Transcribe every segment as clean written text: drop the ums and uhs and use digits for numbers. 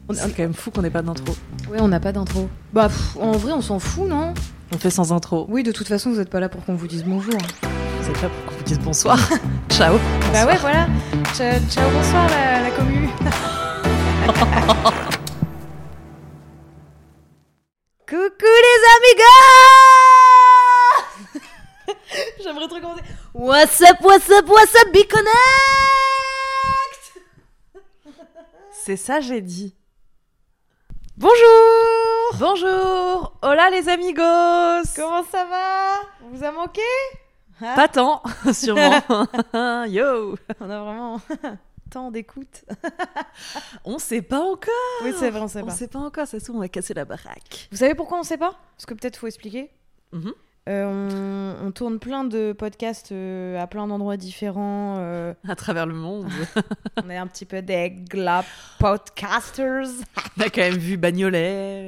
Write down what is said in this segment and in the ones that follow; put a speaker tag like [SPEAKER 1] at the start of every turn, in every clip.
[SPEAKER 1] C'est quand même fou qu'on n'ait pas d'intro.
[SPEAKER 2] Ouais, on n'a pas d'intro. Bah, en vrai, on s'en fout, non?
[SPEAKER 1] On fait sans intro.
[SPEAKER 2] Oui, de toute façon, vous n'êtes pas là pour qu'on vous dise bonjour.
[SPEAKER 1] Vous êtes là pour qu'on vous dise bonsoir. Ciao. Bonsoir.
[SPEAKER 2] Bah ouais, voilà. Ciao, bonsoir la commu. Coucou les amigos. J'aimerais trop commencer. What's up, be connect.
[SPEAKER 1] C'est ça, j'ai dit.
[SPEAKER 2] Bonjour.
[SPEAKER 1] Bonjour. Hola les amigos.
[SPEAKER 2] Comment ça va? On vous a manqué?
[SPEAKER 1] Pas tant, sûrement. Yo.
[SPEAKER 2] On a vraiment tant d'écoute.
[SPEAKER 1] On sait pas encore.
[SPEAKER 2] Oui, c'est vrai, on sait pas.
[SPEAKER 1] On sait pas encore, ça se trouve, on va casser la baraque.
[SPEAKER 2] Vous savez pourquoi on sait pas? Parce que peut-être faut expliquer.
[SPEAKER 1] Mm-hmm.
[SPEAKER 2] On tourne plein de podcasts à plein d'endroits différents.
[SPEAKER 1] À travers le monde.
[SPEAKER 2] On est un petit peu des globe podcasters.
[SPEAKER 1] On a quand même vu Bagnolet,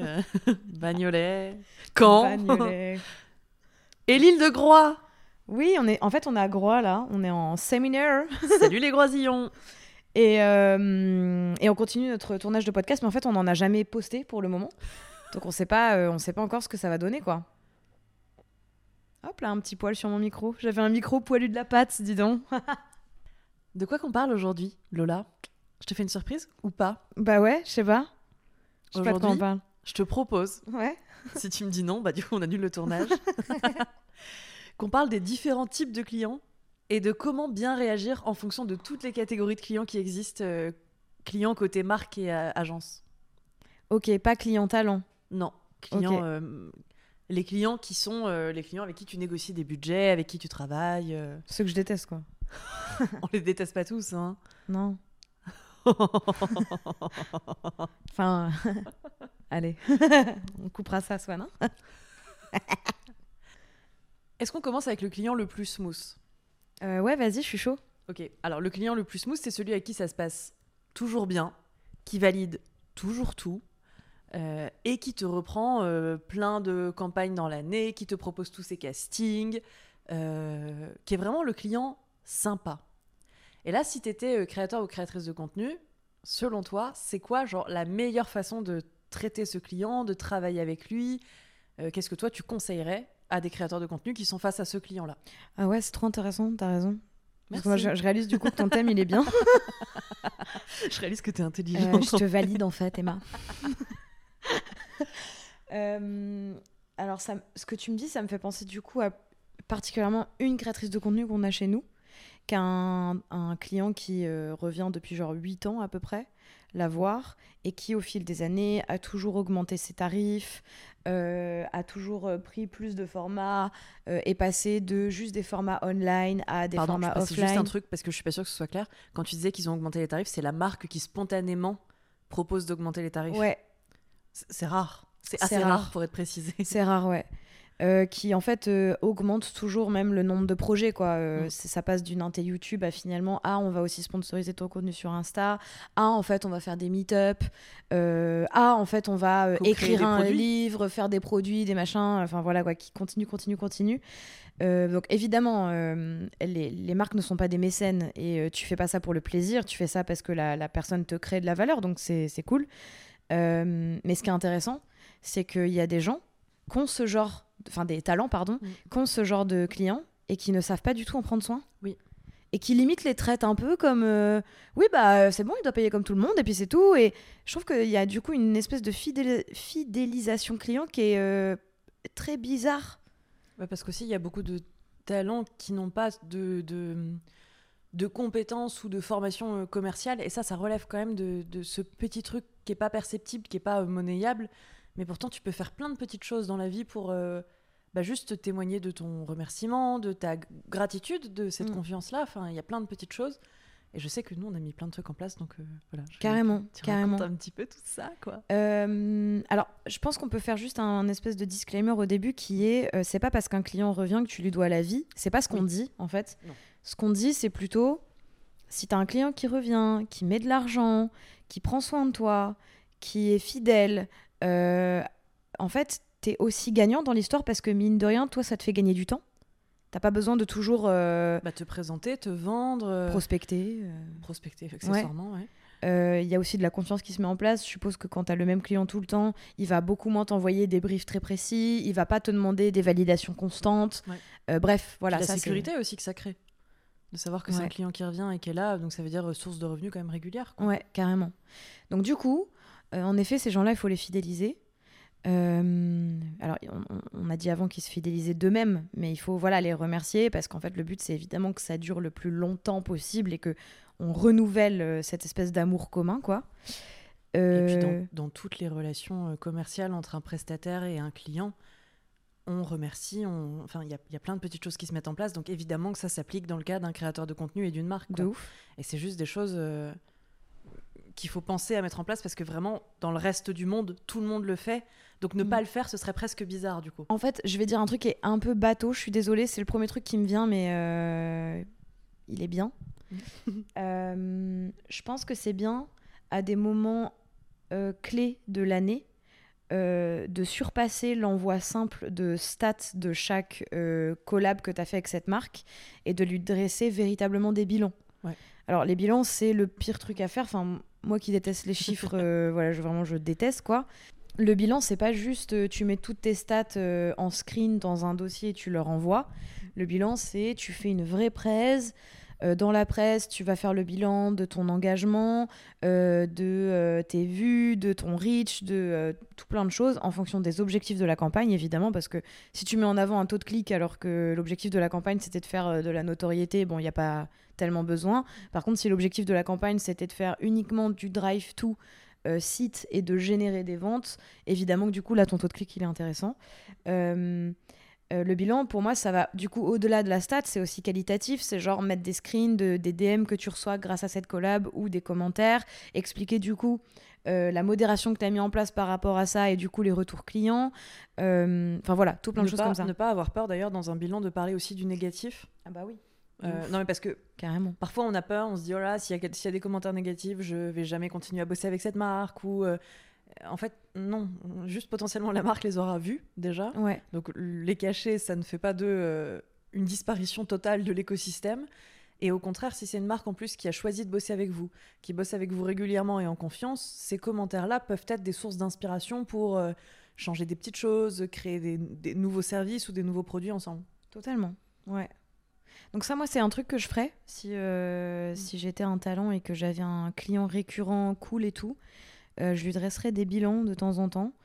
[SPEAKER 1] Caen
[SPEAKER 2] Bagnolet.
[SPEAKER 1] Et l'île de Groix.
[SPEAKER 2] Oui, on est à Groix là. On est en séminaire.
[SPEAKER 1] Salut les Groisillons.
[SPEAKER 2] Et on continue notre tournage de podcast, mais en fait, on n'en a jamais posté pour le moment. Donc on sait pas encore ce que ça va donner, quoi. Hop là, un petit poil sur mon micro. J'avais un micro poilu de la patte, dis donc.
[SPEAKER 1] De quoi qu'on parle aujourd'hui, Lola? Je te fais une surprise ou pas?
[SPEAKER 2] Bah ouais, je sais pas. Je sais pas de quoi on parle.
[SPEAKER 1] Je te propose,
[SPEAKER 2] Ouais.
[SPEAKER 1] si tu me dis non, bah du coup on annule le tournage, qu'on parle des différents types de clients et de comment bien réagir en fonction de toutes les catégories de clients qui existent, clients côté marque et agence.
[SPEAKER 2] Ok, pas client talent.
[SPEAKER 1] Non, clients...
[SPEAKER 2] Okay.
[SPEAKER 1] Les clients qui sont les clients avec qui tu négocies des budgets, avec qui tu travailles.
[SPEAKER 2] Ceux que je déteste, quoi.
[SPEAKER 1] On les déteste pas tous, hein.
[SPEAKER 2] Non. Enfin, allez, on coupera ça, soit, non?
[SPEAKER 1] Est-ce qu'on commence avec le client le plus smooth?
[SPEAKER 2] Ouais, vas-y, je suis chaud.
[SPEAKER 1] Ok, alors le client le plus smooth, c'est celui avec qui ça se passe toujours bien, qui valide toujours tout, et qui te reprend plein de campagnes dans l'année, qui te propose tous ses castings, qui est vraiment le client sympa. Et là, si tu étais créateur ou créatrice de contenu, selon toi, c'est quoi genre, la meilleure façon de traiter ce client, de travailler avec lui? Qu'est-ce que toi, tu conseillerais à des créateurs de contenu qui sont face à ce client-là?
[SPEAKER 2] Ah ouais, c'est trop intéressant, t'as raison. Parce que moi,
[SPEAKER 1] Merci.
[SPEAKER 2] je réalise du coup que ton thème, il est bien.
[SPEAKER 1] Je réalise que t'es intelligente.
[SPEAKER 2] Je te valide en fait, Emma. Alors, ce que tu me dis, ça me fait penser du coup à particulièrement une créatrice de contenu qu'on a chez nous, qui a un client qui revient depuis genre 8 ans à peu près, la voir, et qui au fil des années a toujours augmenté ses tarifs, a toujours pris plus de formats, est passé de juste des formats online à des formats
[SPEAKER 1] c'est
[SPEAKER 2] offline.
[SPEAKER 1] juste un truc parce que je suis pas sûre que ce soit clair. Quand tu disais qu'ils ont augmenté les tarifs, c'est la marque qui spontanément propose d'augmenter les tarifs.
[SPEAKER 2] Ouais.
[SPEAKER 1] C'est rare. C'est assez rare pour être précisé.
[SPEAKER 2] C'est rare, ouais. Qui en fait augmente toujours même le nombre de projets, quoi. Ça passe d'une inté YouTube à finalement on va aussi sponsoriser ton contenu sur Insta, en fait on va faire des meet-up, en fait on va écrire un livre, faire des produits, des machins, enfin voilà quoi, qui continue. Donc évidemment les marques ne sont pas des mécènes et tu fais pas ça pour le plaisir, tu fais ça parce que la personne te crée de la valeur, donc c'est cool. Mais ce qui est intéressant, c'est qu'il y a des gens qui ont ce genre, des talents, qui ont ce genre de clients et qui ne savent pas du tout en prendre soin.
[SPEAKER 1] Oui.
[SPEAKER 2] Et qui limite les traitent un peu comme oui, bah c'est bon, il doit payer comme tout le monde et puis c'est tout. Et je trouve qu'il y a du coup une espèce de fidélisation client qui est très bizarre.
[SPEAKER 1] Ouais, parce qu'aussi, il y a beaucoup de talents qui n'ont pas de compétences ou de formation commerciale. Et ça relève quand même de ce petit truc qui n'est pas perceptible, qui n'est pas monnayable. Mais pourtant, tu peux faire plein de petites choses dans la vie pour juste témoigner de ton remerciement, de ta gratitude, de cette confiance-là. Enfin, il y a plein de petites choses. Et je sais que nous, on a mis plein de trucs en place. Donc voilà.
[SPEAKER 2] Carrément.
[SPEAKER 1] Racontes un petit peu tout ça, quoi.
[SPEAKER 2] Alors, je pense qu'on peut faire juste un espèce de disclaimer au début qui est c'est pas parce qu'un client revient que tu lui dois la vie. C'est pas ce qu'on dit, en fait.
[SPEAKER 1] Non.
[SPEAKER 2] Ce qu'on dit, c'est plutôt si t'as un client qui revient, qui met de l'argent, qui prend soin de toi, qui est fidèle, en fait, t'es aussi gagnant dans l'histoire parce que mine de rien, toi, ça te fait gagner du temps. T'as pas besoin de toujours
[SPEAKER 1] te présenter, te vendre,
[SPEAKER 2] prospecter.
[SPEAKER 1] Prospecter accessoirement, ouais.
[SPEAKER 2] Il y a aussi de la confiance qui se met en place. Je suppose que quand tu as le même client tout le temps, il va beaucoup moins t'envoyer des briefs très précis, il va pas te demander des validations constantes. Bref, voilà.
[SPEAKER 1] La
[SPEAKER 2] ça,
[SPEAKER 1] sécurité aussi que ça crée. De savoir que c'est un client qui revient et qui est là, donc ça veut dire source de revenus quand même régulière. Quoi.
[SPEAKER 2] Ouais, carrément. Donc du coup, en effet, ces gens-là, il faut les fidéliser. Alors, on a dit avant qu'ils se fidélisaient d'eux-mêmes, mais il faut les remercier parce qu'en fait, le but, c'est évidemment que ça dure le plus longtemps possible et que on renouvelle cette espèce d'amour commun, quoi.
[SPEAKER 1] Et puis dans toutes les relations commerciales entre un prestataire et un client, on remercie, enfin il y a plein de petites choses qui se mettent en place, donc évidemment que ça s'applique dans le cas d'un créateur de contenu et d'une marque. Quoi.
[SPEAKER 2] De ouf.
[SPEAKER 1] Et c'est juste des choses qu'il faut penser à mettre en place parce que vraiment, dans le reste du monde, tout le monde le fait. Donc ne pas le faire, ce serait presque bizarre du coup.
[SPEAKER 2] En fait, je vais dire un truc qui est un peu bateau, je suis désolée, c'est le premier truc qui me vient, mais il est bien. Je pense que c'est bien à des moments clés de l'année de surpasser l'envoi simple de stats de chaque collab que tu as fait avec cette marque et de lui dresser véritablement des bilans.
[SPEAKER 1] Ouais.
[SPEAKER 2] Alors les bilans, c'est le pire truc à faire. Enfin, moi qui déteste les chiffres, je déteste quoi. Le bilan, c'est pas juste tu mets toutes tes stats en screen dans un dossier et tu leur envoies. Le bilan, c'est tu fais une vraie presse. Dans la presse, tu vas faire le bilan de ton engagement, de tes vues, de ton reach, de tout plein de choses en fonction des objectifs de la campagne, évidemment, parce que si tu mets en avant un taux de clic alors que l'objectif de la campagne, c'était de faire de la notoriété, bon, il n'y a pas tellement besoin. Par contre, si l'objectif de la campagne, c'était de faire uniquement du drive-to site et de générer des ventes, évidemment que du coup, là, ton taux de clic, il est intéressant. Le bilan, pour moi, ça va du coup au-delà de la stat, c'est aussi qualitatif. C'est genre mettre des screens des DM que tu reçois grâce à cette collab ou des commentaires, expliquer du coup la modération que tu as mis en place par rapport à ça et du coup les retours clients. Enfin voilà, tout plein de choses comme ça.
[SPEAKER 1] Ne pas avoir peur d'ailleurs dans un bilan de parler aussi du négatif.
[SPEAKER 2] Ah bah oui.
[SPEAKER 1] Non mais parce que
[SPEAKER 2] carrément.
[SPEAKER 1] Parfois on a peur, on se dit oh là, s'il y a des commentaires négatifs, je vais jamais continuer à bosser avec cette marque ou en fait, non. Juste potentiellement, la marque les aura vus déjà.
[SPEAKER 2] Ouais.
[SPEAKER 1] Donc, les cacher, ça ne fait pas d'eux une disparition totale de l'écosystème. Et au contraire, si c'est une marque en plus qui a choisi de bosser avec vous, qui bosse avec vous régulièrement et en confiance, ces commentaires-là peuvent être des sources d'inspiration pour changer des petites choses, créer des nouveaux services ou des nouveaux produits ensemble.
[SPEAKER 2] Totalement, ouais. Donc ça, moi, c'est un truc que je ferais si j'étais un talent et que j'avais un client récurrent cool et tout. Je lui dresserai des bilans de temps en temps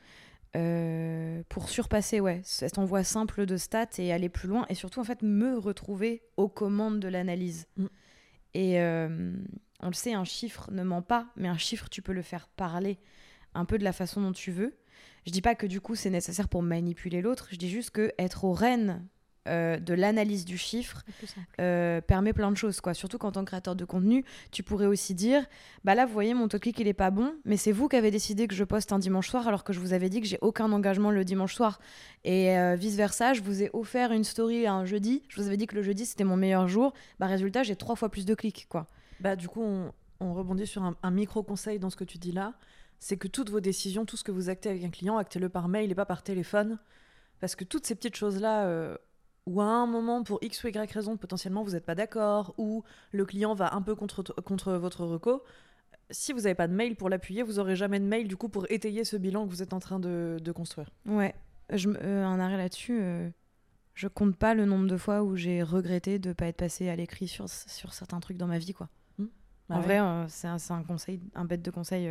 [SPEAKER 2] pour surpasser cet envoi simple de stats et aller plus loin et surtout en fait me retrouver aux commandes de l'analyse. Et on le sait, un chiffre ne ment pas, mais un chiffre tu peux le faire parler un peu de la façon dont tu veux. Je dis pas que du coup c'est nécessaire pour manipuler l'autre, je dis juste que être aux rênes de l'analyse du chiffre permet plein de choses quoi. Surtout qu'en tant que créateur de contenu tu pourrais aussi dire bah là vous voyez mon taux de clic il est pas bon mais c'est vous qui avez décidé que je poste un dimanche soir alors que je vous avais dit que j'ai aucun engagement le dimanche soir et vice versa je vous ai offert une story un jeudi, je vous avais dit que le jeudi c'était mon meilleur jour, bah résultat j'ai 3 fois plus de clics quoi.
[SPEAKER 1] Bah du coup on rebondit sur un micro conseil dans ce que tu dis là, c'est que toutes vos décisions, tout ce que vous actez avec un client, actez-le par mail et pas par téléphone parce que toutes ces petites choses là ou à un moment, pour X ou Y raison, potentiellement vous n'êtes pas d'accord, ou le client va un peu contre votre reco, si vous n'avez pas de mail pour l'appuyer, vous n'aurez jamais de mail du coup pour étayer ce bilan que vous êtes en train de construire.
[SPEAKER 2] Ouais, un arrêt là-dessus, je compte pas le nombre de fois où j'ai regretté de ne pas être passé à l'écrit sur certains trucs dans ma vie, quoi. En vrai, c'est un conseil, un bête de conseil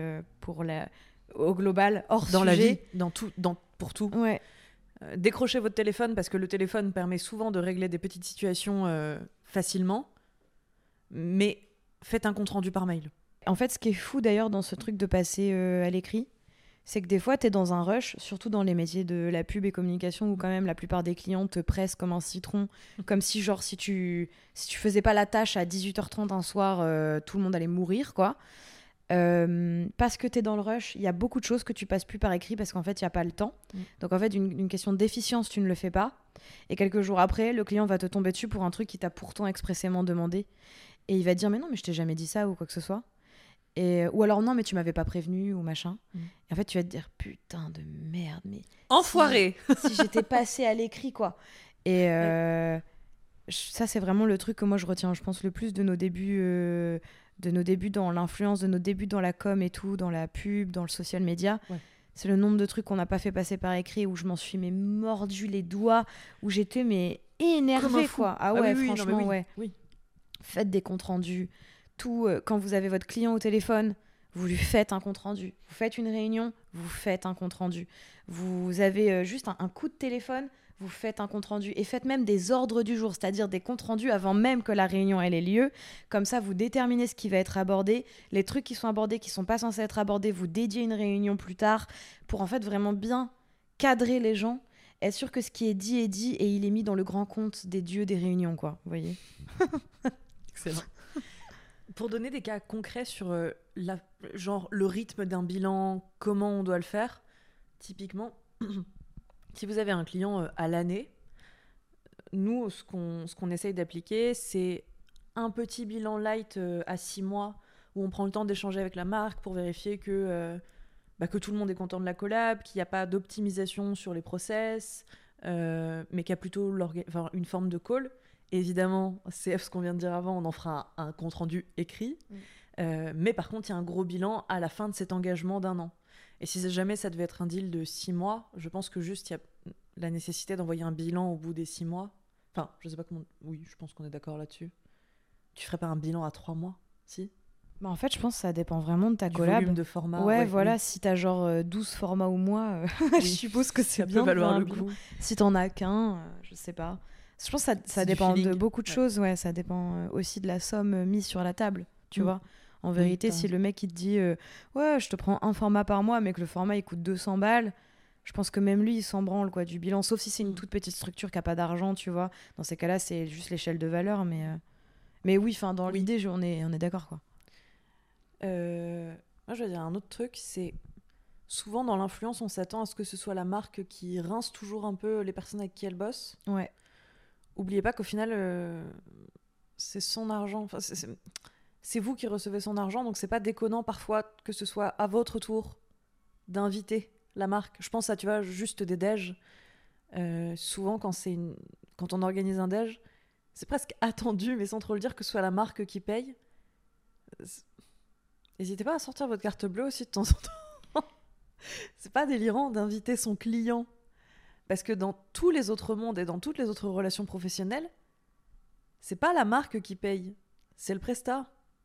[SPEAKER 2] au global, hors
[SPEAKER 1] dans
[SPEAKER 2] sujet.
[SPEAKER 1] La vie, pour tout.
[SPEAKER 2] Ouais.
[SPEAKER 1] Décrochez votre téléphone parce que le téléphone permet souvent de régler des petites situations facilement, mais faites un compte-rendu par mail.
[SPEAKER 2] En fait, ce qui est fou d'ailleurs dans ce truc de passer à l'écrit, c'est que des fois, t'es dans un rush, surtout dans les métiers de la pub et communication où quand même la plupart des clients te pressent comme un citron, comme si genre si tu faisais pas la tâche à 18h30 un soir, tout le monde allait mourir, quoi. Parce que t'es dans le rush, il y a beaucoup de choses que tu passes plus par écrit parce qu'en fait il n'y a pas le temps. Donc en fait une question d'efficience, tu ne le fais pas et quelques jours après le client va te tomber dessus pour un truc qu'il t'a pourtant expressément demandé et il va te dire mais non mais je t'ai jamais dit ça ou quoi que ce soit ou alors non mais tu m'avais pas prévenu ou machin et en fait tu vas te dire putain de merde mais
[SPEAKER 1] enfoiré
[SPEAKER 2] si j'étais passé à l'écrit quoi et ça c'est vraiment le truc que moi je retiens je pense le plus de nos débuts de nos débuts dans l'influence, de nos débuts dans la com et tout, dans la pub, dans le social media.
[SPEAKER 1] Ouais.
[SPEAKER 2] C'est le nombre de trucs qu'on n'a pas fait passer par écrit, où je m'en suis mordu les doigts, où j'étais
[SPEAKER 1] Comme un
[SPEAKER 2] énervée,
[SPEAKER 1] fou.
[SPEAKER 2] quoi. Ah ouais,
[SPEAKER 1] oui,
[SPEAKER 2] franchement,
[SPEAKER 1] non, mais oui,
[SPEAKER 2] ouais.
[SPEAKER 1] oui.
[SPEAKER 2] Faites des comptes rendus. Tout, quand vous avez votre client au téléphone, vous lui faites un compte rendu. Vous faites une réunion, vous faites un compte rendu. Vous avez juste un coup de téléphone, vous faites un compte rendu. Et faites même des ordres du jour, c'est-à-dire des comptes rendus avant même que la réunion ait lieu. Comme ça, vous déterminez ce qui va être abordé. Les trucs qui sont abordés, qui sont pas censés être abordés, vous dédiez une réunion plus tard pour en fait vraiment bien cadrer les gens. Être sûr que ce qui est dit et il est mis dans le grand compte des dieux des réunions, quoi. Vous voyez ?
[SPEAKER 1] Excellent. Pour donner des cas concrets sur genre le rythme d'un bilan, comment on doit le faire, typiquement, si vous avez un client à l'année, nous, ce qu'on essaye d'appliquer, c'est un petit bilan light à 6 mois où on prend le temps d'échanger avec la marque pour vérifier que tout le monde est content de la collab, qu'il n'y a pas d'optimisation sur les process, mais qu'il y a plutôt une forme de call. Et évidemment, CF, ce qu'on vient de dire avant, on en fera un compte-rendu écrit. Mais par contre, il y a un gros bilan à la fin de cet engagement d'1 an. Et si jamais ça devait être un deal de 6 mois, je pense que juste il y a la nécessité d'envoyer un bilan au bout des 6 mois. Enfin, je sais pas comment... Oui, je pense qu'on est d'accord là-dessus. Tu ferais pas un bilan à 3 mois, si ?
[SPEAKER 2] Bah en fait, je pense que ça dépend vraiment de ta
[SPEAKER 1] Du
[SPEAKER 2] collab.
[SPEAKER 1] volume de format.
[SPEAKER 2] Ouais, voilà,
[SPEAKER 1] oui.
[SPEAKER 2] si t'as genre 12 formats au mois,
[SPEAKER 1] Oui.
[SPEAKER 2] je suppose que c'est
[SPEAKER 1] Ça
[SPEAKER 2] bien
[SPEAKER 1] peut
[SPEAKER 2] de faire
[SPEAKER 1] valoir
[SPEAKER 2] un
[SPEAKER 1] le
[SPEAKER 2] bilan.
[SPEAKER 1] coup.
[SPEAKER 2] Si t'en as qu'un, je sais pas. Je pense que ça
[SPEAKER 1] C'est du
[SPEAKER 2] dépend de
[SPEAKER 1] feeling.
[SPEAKER 2] beaucoup de
[SPEAKER 1] Ouais.
[SPEAKER 2] choses, ouais, ça dépend aussi de la somme mise sur la table, tu
[SPEAKER 1] Mm.
[SPEAKER 2] vois. En vérité,
[SPEAKER 1] t'as
[SPEAKER 2] si
[SPEAKER 1] raison.
[SPEAKER 2] le mec il te dit ouais, je te prends un format par mois, mais que le format il coûte 200 balles, je pense que même lui il s'en branle quoi, du bilan, sauf si c'est une
[SPEAKER 1] Mm.
[SPEAKER 2] toute petite structure qui a pas d'argent, tu vois. Dans ces cas-là, c'est juste l'échelle de valeur, mais oui, enfin, dans
[SPEAKER 1] Oui.
[SPEAKER 2] l'idée, on est d'accord quoi.
[SPEAKER 1] Moi, je vais dire un autre truc, c'est souvent dans l'influence, on s'attend à ce que ce soit la marque qui rince toujours un peu les personnes avec qui elle bosse.
[SPEAKER 2] Ouais.
[SPEAKER 1] Oubliez pas qu'au final, c'est son argent. Enfin, c'est vous qui recevez son argent, donc c'est pas déconnant parfois que ce soit à votre tour d'inviter la marque. Je pense à, tu vois, juste des déj. Souvent, quand on organise un déj, c'est presque attendu, mais sans trop le dire, que ce soit la marque qui paye. N'hésitez pas à sortir votre carte bleue aussi de temps en temps. C'est pas délirant d'inviter son client. Parce que dans tous les autres mondes et dans toutes les autres relations professionnelles, c'est pas la marque qui paye, c'est le prestat.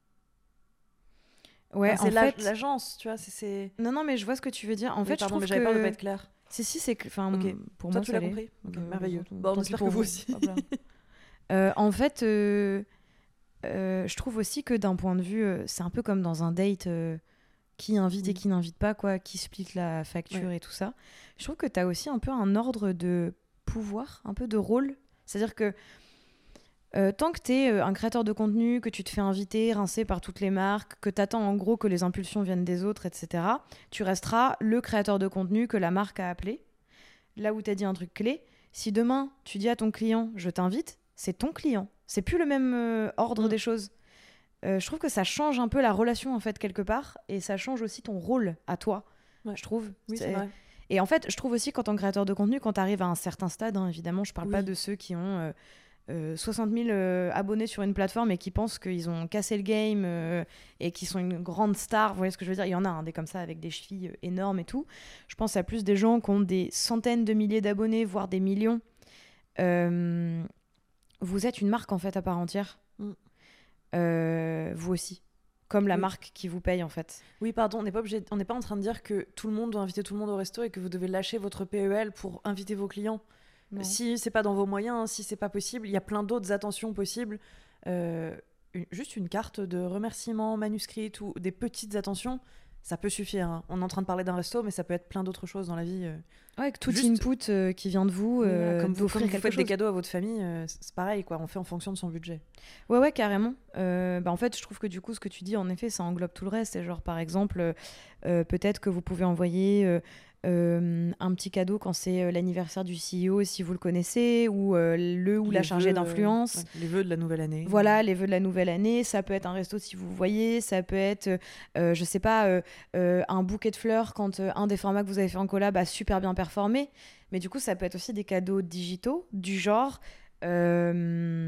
[SPEAKER 2] Ouais,
[SPEAKER 1] Enfin, c'est
[SPEAKER 2] en fait...
[SPEAKER 1] l'agence, tu vois.
[SPEAKER 2] Non, mais je vois ce que tu veux dire. En
[SPEAKER 1] Oui,
[SPEAKER 2] fait,
[SPEAKER 1] pardon,
[SPEAKER 2] je
[SPEAKER 1] mais
[SPEAKER 2] trouve
[SPEAKER 1] j'avais peur de pas
[SPEAKER 2] que...
[SPEAKER 1] être claire.
[SPEAKER 2] Si, c'est que... Enfin,
[SPEAKER 1] Ok.
[SPEAKER 2] pour
[SPEAKER 1] Toi,
[SPEAKER 2] moi,
[SPEAKER 1] tu
[SPEAKER 2] ça
[SPEAKER 1] l'as
[SPEAKER 2] l'est.
[SPEAKER 1] compris. Ok,
[SPEAKER 2] Euh,
[SPEAKER 1] merveilleux.
[SPEAKER 2] tant
[SPEAKER 1] Bon, on
[SPEAKER 2] pis
[SPEAKER 1] espère
[SPEAKER 2] pour
[SPEAKER 1] que vous
[SPEAKER 2] vous.
[SPEAKER 1] aussi.
[SPEAKER 2] Hop là. En fait, je trouve aussi que d'un point de vue... c'est un peu comme dans un date... qui invite et qui n'invite pas, quoi, qui split la facture et tout ça. Je trouve que tu as aussi un peu un ordre de pouvoir, un peu de rôle. C'est-à-dire que tant que tu es un créateur de contenu, que tu te fais inviter, rincer par toutes les marques, que tu attends en gros que les impulsions viennent des autres, etc., tu resteras le créateur de contenu que la marque a appelé. Là où tu as dit un truc clé, si demain tu dis à ton client « je t'invite », c'est ton client. C'est plus le même ordre des choses. Je trouve que ça change un peu la relation en fait quelque part et ça change aussi ton rôle à toi, je trouve.
[SPEAKER 1] Oui, c'est vrai.
[SPEAKER 2] Et en fait, je trouve aussi qu'en tant que créateur de contenu, quand tu arrives à un certain stade, hein, évidemment, je parle pas
[SPEAKER 1] Oui.
[SPEAKER 2] de ceux qui ont 60 000 abonnés sur une plateforme et qui pensent qu'ils ont cassé le game et qui sont une grande star. Vous voyez ce que je veux dire ? Il y en a des comme ça avec des chevilles énormes et tout. Je pense à plus des gens qui ont des centaines de milliers d'abonnés, voire des millions. Vous êtes une marque en fait à part entière. Vous aussi, comme la marque qui vous paye en fait.
[SPEAKER 1] Oui, pardon, on n'est pas en train de dire que tout le monde doit inviter tout le monde au resto et que vous devez lâcher votre PEL pour inviter vos clients.
[SPEAKER 2] Non.
[SPEAKER 1] Si c'est pas dans vos moyens, si c'est pas possible, il y a plein d'autres attentions possibles. Juste une carte de remerciement manuscrite ou des petites attentions, ça peut suffire. Hein. On est en train de parler d'un resto, mais ça peut être plein d'autres choses dans la vie.
[SPEAKER 2] Ouais, avec tout
[SPEAKER 1] Juste...
[SPEAKER 2] input qui vient de vous,
[SPEAKER 1] comme vous
[SPEAKER 2] d'offrir quelque
[SPEAKER 1] faites
[SPEAKER 2] chose.
[SPEAKER 1] des cadeaux à votre famille, c'est pareil, quoi. On fait en fonction de son budget.
[SPEAKER 2] Ouais, carrément. En fait, je trouve que du coup, ce que tu dis, en effet, ça englobe tout le reste. C'est genre, par exemple, peut-être que vous pouvez envoyer un petit cadeau quand c'est l'anniversaire du CEO, si vous le connaissez, ou la chargée d'influence.
[SPEAKER 1] Les vœux de la nouvelle année.
[SPEAKER 2] Voilà, les vœux de la nouvelle année. Ça peut être un resto si vous voyez. Ça peut être, je sais pas, un bouquet de fleurs quand un des formats que vous avez fait en collab a super bien performé. Mais du coup, ça peut être aussi des cadeaux digitaux, du genre...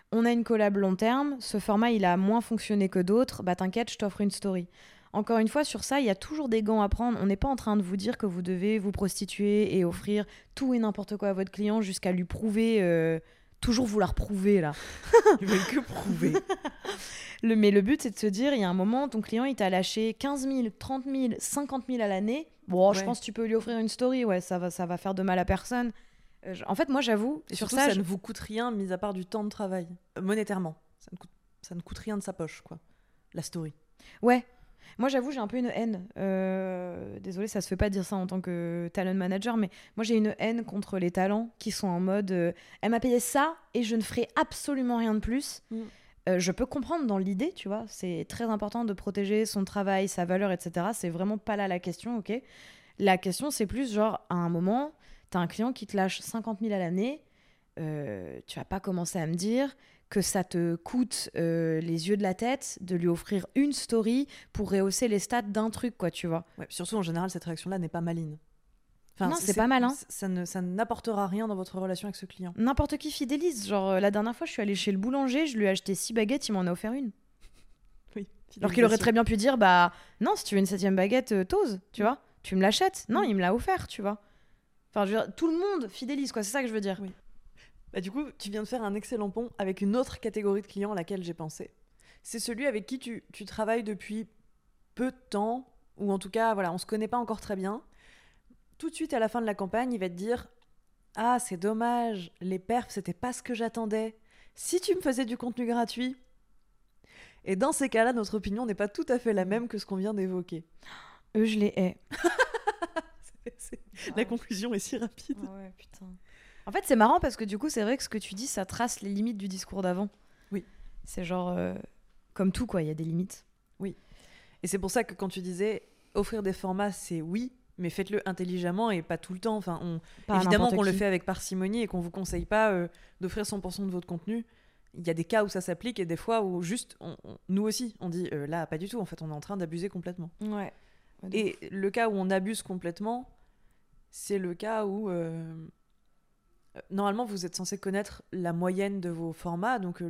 [SPEAKER 2] on a une collab long terme, ce format il a moins fonctionné que d'autres, bah t'inquiète, je t'offre une story. Encore une fois, sur ça, il y a toujours des gants à prendre. On n'est pas en train de vous dire que vous devez vous prostituer et offrir tout et n'importe quoi à votre client jusqu'à lui prouver, toujours vouloir prouver là.
[SPEAKER 1] Ils veulent que prouver.
[SPEAKER 2] Mais le but, c'est de se dire, il y a un moment, ton client, il t'a lâché 15 000, 30 000, 50 000 à l'année. Bon, je pense que tu peux lui offrir une story, ouais, ça va faire de mal à personne. En fait, moi, j'avoue,
[SPEAKER 1] et
[SPEAKER 2] sur
[SPEAKER 1] surtout,
[SPEAKER 2] ça...
[SPEAKER 1] ça ne vous coûte rien, mis à part du temps de travail. Monétairement. Ça ne coûte rien de sa poche, quoi. La story.
[SPEAKER 2] Ouais. Moi, j'avoue, j'ai un peu une haine. Désolée, ça se fait pas dire ça en tant que talent manager, mais moi, j'ai une haine contre les talents qui sont en mode elle m'a payé ça et je ne ferai absolument rien de plus. Je peux comprendre dans l'idée, tu vois. C'est très important de protéger son travail, sa valeur, etc. C'est vraiment pas là la question, ok. La question, c'est plus genre, à un moment, t'as un client qui te lâche 50 000 à l'année. Tu vas pas commencer à me dire que ça te coûte les yeux de la tête de lui offrir une story pour rehausser les stats d'un truc, quoi, tu vois.
[SPEAKER 1] Ouais, surtout, en général, cette réaction-là n'est pas maligne.
[SPEAKER 2] Enfin, non, c'est pas malin.
[SPEAKER 1] Ça n'apportera rien dans votre relation avec ce client.
[SPEAKER 2] N'importe qui fidélise. Genre, la dernière fois, je suis allée chez le boulanger, je lui ai acheté 6 baguettes, il m'en a offert une.
[SPEAKER 1] Oui.
[SPEAKER 2] Alors qu'il aurait très bien pu dire, bah non, si tu veux une 7e baguette, t'oses, tu vois. Tu me l'achètes. Non, il me l'a offert, tu vois. Enfin, je veux dire, tout le monde fidélise, quoi. C'est ça que je veux dire.
[SPEAKER 1] Oui. Bah, du coup, tu viens de faire un excellent pont avec une autre catégorie de clients à laquelle j'ai pensé. C'est celui avec qui tu travailles depuis peu de temps, ou en tout cas, voilà, on se connaît pas encore très bien. Tout de suite, à la fin de la campagne, il va te dire « Ah, c'est dommage, les perfs, c'était pas ce que j'attendais. Si tu me faisais du contenu gratuit ?» Et dans ces cas-là, notre opinion n'est pas tout à fait la même que ce qu'on vient d'évoquer.
[SPEAKER 2] Eux, je les hais.
[SPEAKER 1] La conclusion est si rapide.
[SPEAKER 2] Oh ouais, putain. En fait, c'est marrant parce que du coup, c'est vrai que ce que tu dis, ça trace les limites du discours d'avant.
[SPEAKER 1] Oui.
[SPEAKER 2] C'est genre, comme tout, quoi, il y a des limites.
[SPEAKER 1] Oui. Et c'est pour ça que quand tu disais offrir des formats, c'est oui, mais faites-le intelligemment et pas tout le temps. Enfin, évidemment qu'on le fait avec parcimonie et qu'on vous conseille pas d'offrir 100% de votre contenu. Il y a des cas où ça s'applique et des fois où juste, nous aussi, on dit là, pas du tout. En fait, on est en train d'abuser complètement.
[SPEAKER 2] Ouais.
[SPEAKER 1] Et le cas où on abuse complètement, c'est le cas où normalement vous êtes censé connaître la moyenne de vos formats, donc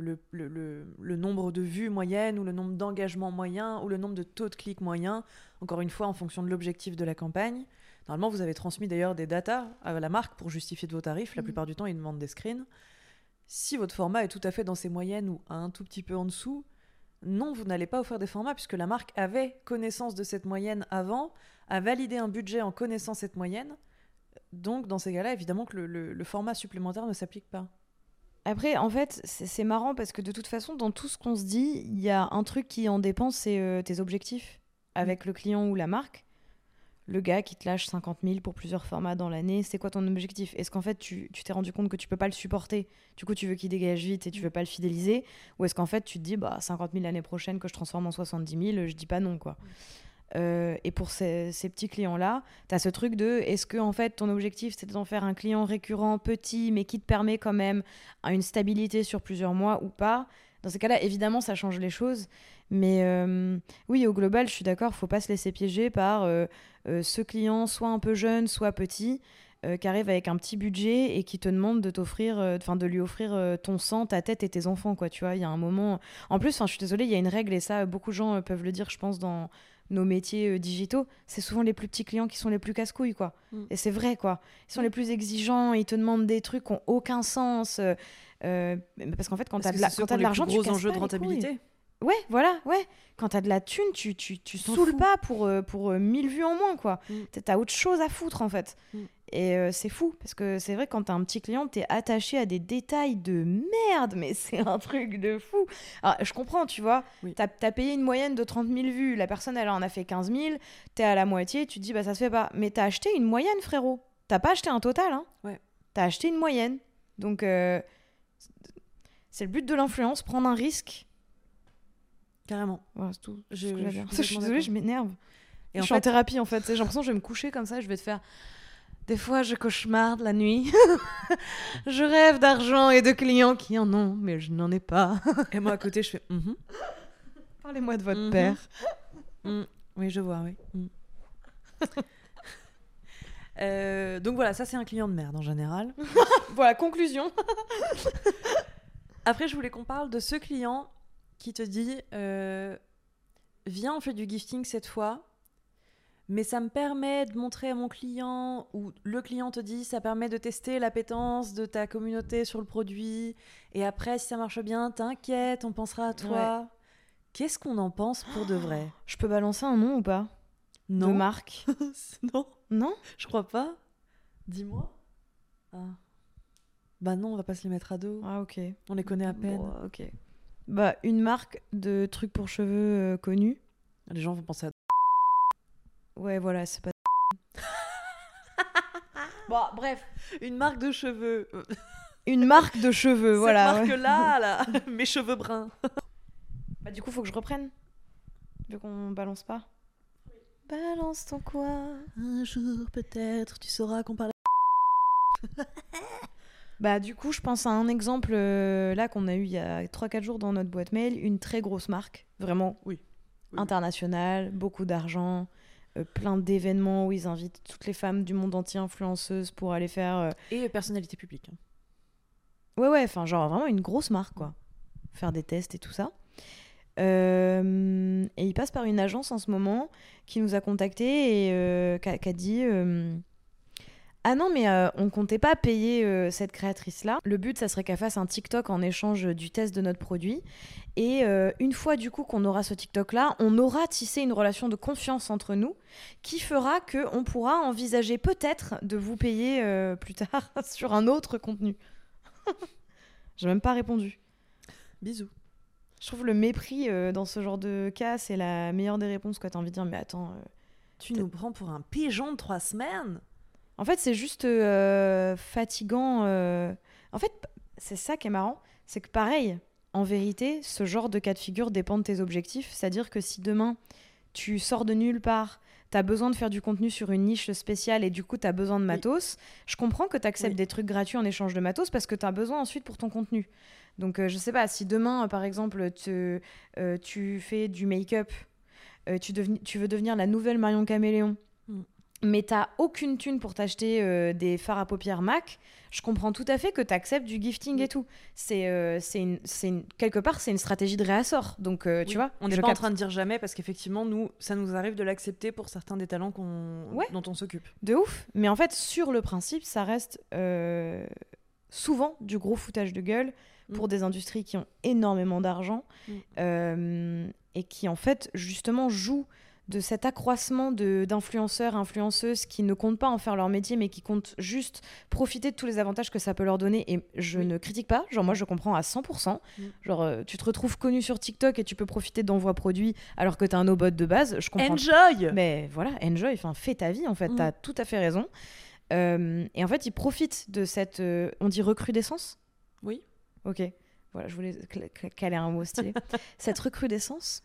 [SPEAKER 1] le nombre de vues moyenne ou le nombre d'engagements moyen ou le nombre de taux de clics moyen, encore une fois en fonction de l'objectif de la campagne. Normalement vous avez transmis d'ailleurs des datas à la marque pour justifier de vos tarifs. La plupart du temps ils demandent des screens. Si votre format est tout à fait dans ces moyennes ou un tout petit peu en dessous, non, vous n'allez pas offrir des formats puisque la marque avait connaissance de cette moyenne avant, a validé un budget en connaissant cette moyenne. Donc, dans ces cas-là, évidemment que le format supplémentaire ne s'applique pas.
[SPEAKER 2] Après, en fait, c'est marrant parce que de toute façon, dans tout ce qu'on se dit, il y a un truc qui en dépend, c'est tes objectifs avec le client ou la marque. Le gars qui te lâche 50 000 pour plusieurs formats dans l'année, c'est quoi ton objectif ? Est-ce qu'en fait, tu t'es rendu compte que tu peux pas le supporter ? Du coup, tu veux qu'il dégage vite et tu veux pas le fidéliser ? Ou est-ce qu'en fait, tu te dis, 50 000 l'année prochaine que je transforme en 70 000, je dis pas non, quoi. Et pour ces petits clients-là, tu as ce truc de est-ce que en fait ton objectif c'est d'en faire un client récurrent petit mais qui te permet quand même une stabilité sur plusieurs mois ou pas ? Dans ces cas-là, évidemment, ça change les choses. Mais oui, au global, je suis d'accord, faut pas se laisser piéger par ce client soit un peu jeune, soit petit, qui arrive avec un petit budget et qui te demande de t'offrir, de lui offrir ton sang, ta tête et tes enfants, quoi. Tu vois, il y a un moment. En plus, je suis désolée, il y a une règle et ça, beaucoup de gens peuvent le dire, je pense, dans nos métiers digitaux, c'est souvent les plus petits clients qui sont les plus casse-couilles, quoi. Et c'est vrai, quoi. Ils sont les plus exigeants, ils te demandent des trucs qui n'ont aucun sens. Parce qu'en fait, quand tu as de l'argent, tu casses pas
[SPEAKER 1] enjeux de
[SPEAKER 2] les
[SPEAKER 1] rentabilité.
[SPEAKER 2] couilles. Ouais, voilà, ouais. Quand t'as de la thune, tu saoules pas pour 1000 vues en moins, quoi. T'as autre chose à foutre, en fait. Et c'est fou, parce que c'est vrai, quand t'as un petit client, t'es attaché à des détails de merde, mais c'est un truc de fou. Alors, je comprends, tu vois, t'as payé une moyenne de 30 000 vues, la personne, elle en a fait 15 000, t'es à la moitié, tu te dis, ça se fait pas. Mais t'as acheté une moyenne, frérot. T'as pas acheté un total, hein.
[SPEAKER 1] Ouais.
[SPEAKER 2] T'as acheté une moyenne. Donc, c'est le but de l'influence, prendre un risque.
[SPEAKER 1] Carrément.
[SPEAKER 2] Voilà, c'est tout.
[SPEAKER 1] Je
[SPEAKER 2] suis désolée, je m'énerve. Je suis en thérapie, en fait. J'ai l'impression que je vais me coucher comme ça, je vais te faire... Des fois, je cauchemarde la nuit. Je rêve d'argent et de clients qui en ont, mais je n'en ai pas.
[SPEAKER 1] Et moi, à côté, je fais...
[SPEAKER 2] Parlez-moi de votre père.
[SPEAKER 1] Oui, je vois, oui. Donc voilà, ça, c'est un client de merde, en général.
[SPEAKER 2] Voilà, conclusion.
[SPEAKER 1] Après, je voulais qu'on parle de ce client qui te dit viens, on fait du gifting cette fois, mais ça me permet de montrer à mon client, ou le client te dit ça permet de tester l'appétence de ta communauté sur le produit, et après, si ça marche bien, t'inquiète, on pensera à toi. Ouais. Qu'est-ce qu'on en pense pour de vrai?
[SPEAKER 2] Je peux balancer un nom ou pas?
[SPEAKER 1] Non.
[SPEAKER 2] De marque?
[SPEAKER 1] Non.
[SPEAKER 2] Non?
[SPEAKER 1] Je crois pas. Dis-moi. Ah. Bah non, on va pas se les mettre à dos.
[SPEAKER 2] Ah, ok.
[SPEAKER 1] On les connaît à peine.
[SPEAKER 2] Bon, ok. Bah, une marque de trucs pour cheveux connue.
[SPEAKER 1] Les gens vont penser à...
[SPEAKER 2] Ouais, voilà, c'est pas... Bon, bref.
[SPEAKER 1] Une marque de cheveux.
[SPEAKER 2] Une marque de cheveux,
[SPEAKER 1] cette
[SPEAKER 2] voilà.
[SPEAKER 1] Cette marque-là, là, mes cheveux bruns.
[SPEAKER 2] Bah, du coup, faut que je reprenne. Vu qu'on balance pas. Oui. Balance ton quoi.
[SPEAKER 1] Un jour, peut-être, tu sauras qu'on parle...
[SPEAKER 2] Bah, du coup, je pense à un exemple là qu'on a eu il y a 3-4 jours dans notre boîte mail. Une très grosse marque, vraiment internationale, beaucoup d'argent, plein d'événements où ils invitent toutes les femmes du monde entier influenceuses pour aller faire...
[SPEAKER 1] Et personnalité publique.
[SPEAKER 2] Ouais, enfin, genre vraiment une grosse marque, quoi. Faire des tests et tout ça. Et il passe par une agence en ce moment qui nous a contactés et qui a dit... Ah non, mais on comptait pas payer cette créatrice-là. Le but, ça serait qu'elle fasse un TikTok en échange du test de notre produit. Et une fois du coup qu'on aura ce TikTok-là, on aura tissé une relation de confiance entre nous qui fera qu'on pourra envisager peut-être de vous payer plus tard sur un autre contenu. J'ai même pas répondu.
[SPEAKER 1] Bisous.
[SPEAKER 2] Je trouve le mépris dans ce genre de cas, c'est la meilleure des réponses. T'as envie de dire, mais attends...
[SPEAKER 1] tu nous prends pour un pigeon de 3 semaines?
[SPEAKER 2] En fait, c'est juste fatigant. En fait, c'est ça qui est marrant. C'est que pareil, en vérité, ce genre de cas de figure dépend de tes objectifs. C'est-à-dire que si demain, tu sors de nulle part, tu as besoin de faire du contenu sur une niche spéciale et du coup, tu as besoin de matos, je comprends que tu acceptes des trucs gratuits en échange de matos parce que tu as besoin ensuite pour ton contenu. Donc, je sais pas, si demain, par exemple, tu fais du make-up, tu veux devenir la nouvelle Marion Caméléon, mais t'as aucune thune pour t'acheter des fards à paupières MAC, je comprends tout à fait que t'acceptes du gifting et tout. Quelque part, c'est une stratégie de réassort. Donc, tu vois,
[SPEAKER 1] on n'est pas en train de dire jamais parce qu'effectivement, ça nous arrive de l'accepter pour certains des talents dont on s'occupe.
[SPEAKER 2] De ouf. Mais en fait, sur le principe, ça reste souvent du gros foutage de gueule pour des industries qui ont énormément d'argent et qui, en fait, justement, jouent de cet accroissement d'influenceurs, influenceuses qui ne comptent pas en faire leur métier, mais qui comptent juste profiter de tous les avantages que ça peut leur donner. Et je ne critique pas, genre moi je comprends à 100%. Genre tu te retrouves connu sur TikTok et tu peux profiter d'envoi produits alors que t'es un no-bot de base, je comprends.
[SPEAKER 1] Enjoy.
[SPEAKER 2] Mais voilà, enjoy, enfin fais ta vie en fait, t'as tout à fait raison. Et en fait ils profitent de cette, on dit recrudescence ?
[SPEAKER 1] Oui.
[SPEAKER 2] Ok. Voilà, je voulais caler un mot stylé. Cette recrudescence.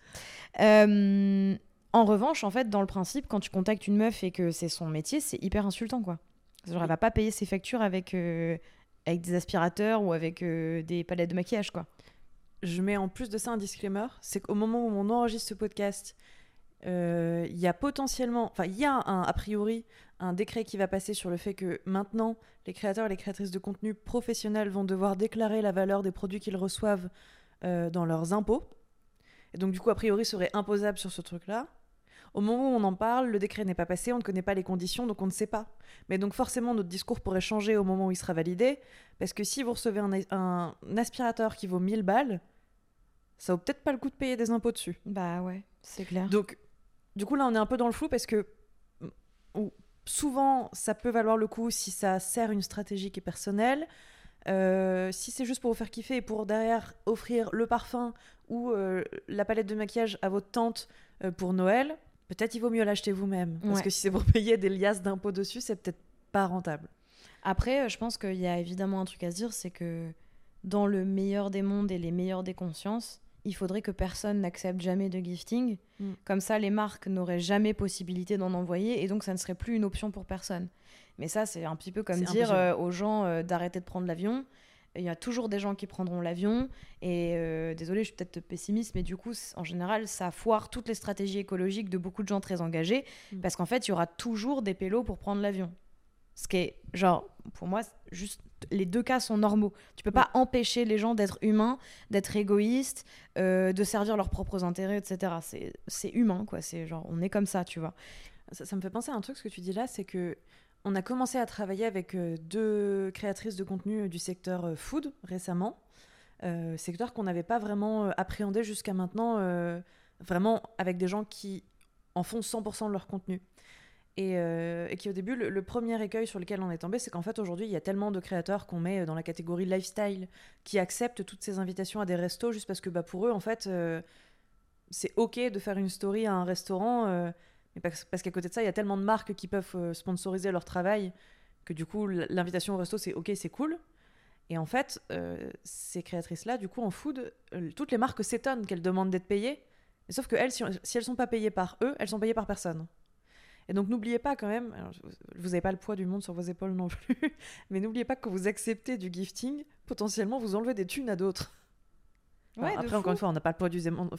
[SPEAKER 2] En revanche, en fait, dans le principe, quand tu contactes une meuf et que c'est son métier, c'est hyper insultant, quoi. Genre, elle va pas payer ses factures avec des aspirateurs ou avec des palettes de maquillage, quoi.
[SPEAKER 1] Je mets en plus de ça un disclaimer, c'est qu'au moment où on enregistre ce podcast, il y a potentiellement, enfin, il y a a priori un décret qui va passer sur le fait que maintenant, les créateurs et les créatrices de contenu professionnels vont devoir déclarer la valeur des produits qu'ils reçoivent dans leurs impôts. Et donc, du coup, a priori, serait imposable sur ce truc-là. Au moment où on en parle, le décret n'est pas passé, on ne connaît pas les conditions, donc on ne sait pas. Mais donc forcément, notre discours pourrait changer au moment où il sera validé, parce que si vous recevez un aspirateur qui vaut 1000 balles, ça vaut peut-être pas le coup de payer des impôts dessus.
[SPEAKER 2] Bah ouais, c'est clair.
[SPEAKER 1] Donc, du coup, là, on est un peu dans le flou, parce que souvent, ça peut valoir le coup si ça sert une stratégie qui est personnelle. Si c'est juste pour vous faire kiffer et pour derrière offrir le parfum ou la palette de maquillage à votre tante pour Noël, peut-être il vaut mieux l'acheter vous-même. Parce que si c'est pour payer des liasses d'impôts dessus, c'est peut-être pas rentable.
[SPEAKER 2] Après, je pense qu'il y a évidemment un truc à se dire, c'est que dans le meilleur des mondes et les meilleurs des consciences, il faudrait que personne n'accepte jamais de gifting. Comme ça, les marques n'auraient jamais possibilité d'en envoyer et donc ça ne serait plus une option pour personne. Mais ça, c'est un petit peu comme dire aux gens d'arrêter de prendre l'avion. Il y a toujours des gens qui prendront l'avion. Et désolé, je suis peut-être pessimiste, mais du coup, en général, ça foire toutes les stratégies écologiques de beaucoup de gens très engagés. Parce qu'en fait, il y aura toujours des pélos pour prendre l'avion. Ce qui est, genre, pour moi, juste les deux cas sont normaux. Tu peux pas empêcher les gens d'être humains, d'être égoïstes, de servir leurs propres intérêts, etc. C'est humain, quoi. C'est genre, on est comme ça, tu vois.
[SPEAKER 1] Ça me fait penser à un truc, ce que tu dis là, c'est que on a commencé à travailler avec 2 créatrices de contenu du secteur food récemment, secteur qu'on n'avait pas vraiment appréhendé jusqu'à maintenant, vraiment avec des gens qui en font 100% de leur contenu. Et qui au début, le premier écueil sur lequel on est tombé, c'est qu'en fait aujourd'hui, il y a tellement de créateurs qu'on met dans la catégorie lifestyle qui acceptent toutes ces invitations à des restos juste parce que pour eux, en fait, c'est ok de faire une story à un restaurant, mais parce qu'à côté de ça, il y a tellement de marques qui peuvent sponsoriser leur travail que du coup, l'invitation au resto, c'est ok, c'est cool. Et en fait, ces créatrices-là, du coup, en food, toutes les marques s'étonnent qu'elles demandent d'être payées. Et sauf que elles, si elles sont pas payées par eux, elles sont payées par personne. Et donc n'oubliez pas quand même, alors, vous n'avez pas le poids du monde sur vos épaules non plus, mais n'oubliez pas que quand vous acceptez du gifting, potentiellement vous enlevez des thunes à d'autres.
[SPEAKER 2] Ouais,
[SPEAKER 1] après, encore une fois, on n'a pas le poids